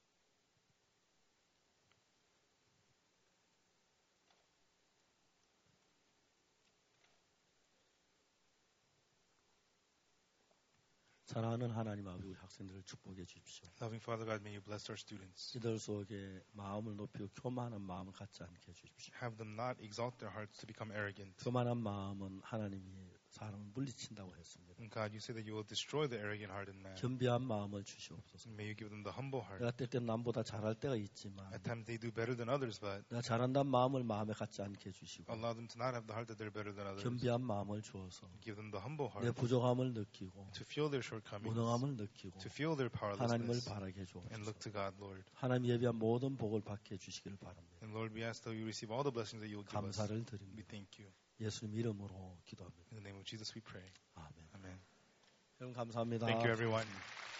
사랑하는 하나님 아버지, 우리 학생들을 축복해 주십시오. Loving Father God, may you bless our students. 이들 속에 마음을 높이고 교만한 마음을 갖지 않게 해주십시오. Have them not exalt their hearts to become arrogant. 교만한 마음은 하나님이 사람을 물리친다고 했습니다. And God, you say that you will destroy the arrogant heart in man. 겸비한 마음을 주시옵소서. May you give them the humble heart. 내가 때때로 남보다 잘할 때가 있지만 At times they do better than others, but 내가 잘한다는 마음을 마음에 갖지 않게 해주시고 allow them to not have the heart that they're better than others. 겸비한 마음을 주어서 Give them the humble 내 heart 부족함을 느끼고 to feel their shortcomings, 무능함을 느끼고 to feel their 하나님을 powerlessness, 바라게 and look 해주옵소서. to God, Lord. 하나님 예비한 모든 복을 받게 해주시기를 바랍니다. And Lord, we ask that you receive all the blessings that you will give us. 감사를 We 드립니다. thank you. 예수님 이름으로 기도합니다. In the name of Jesus we pray. 아멘. Amen. 여러분 감사합니다. Thank you, everyone.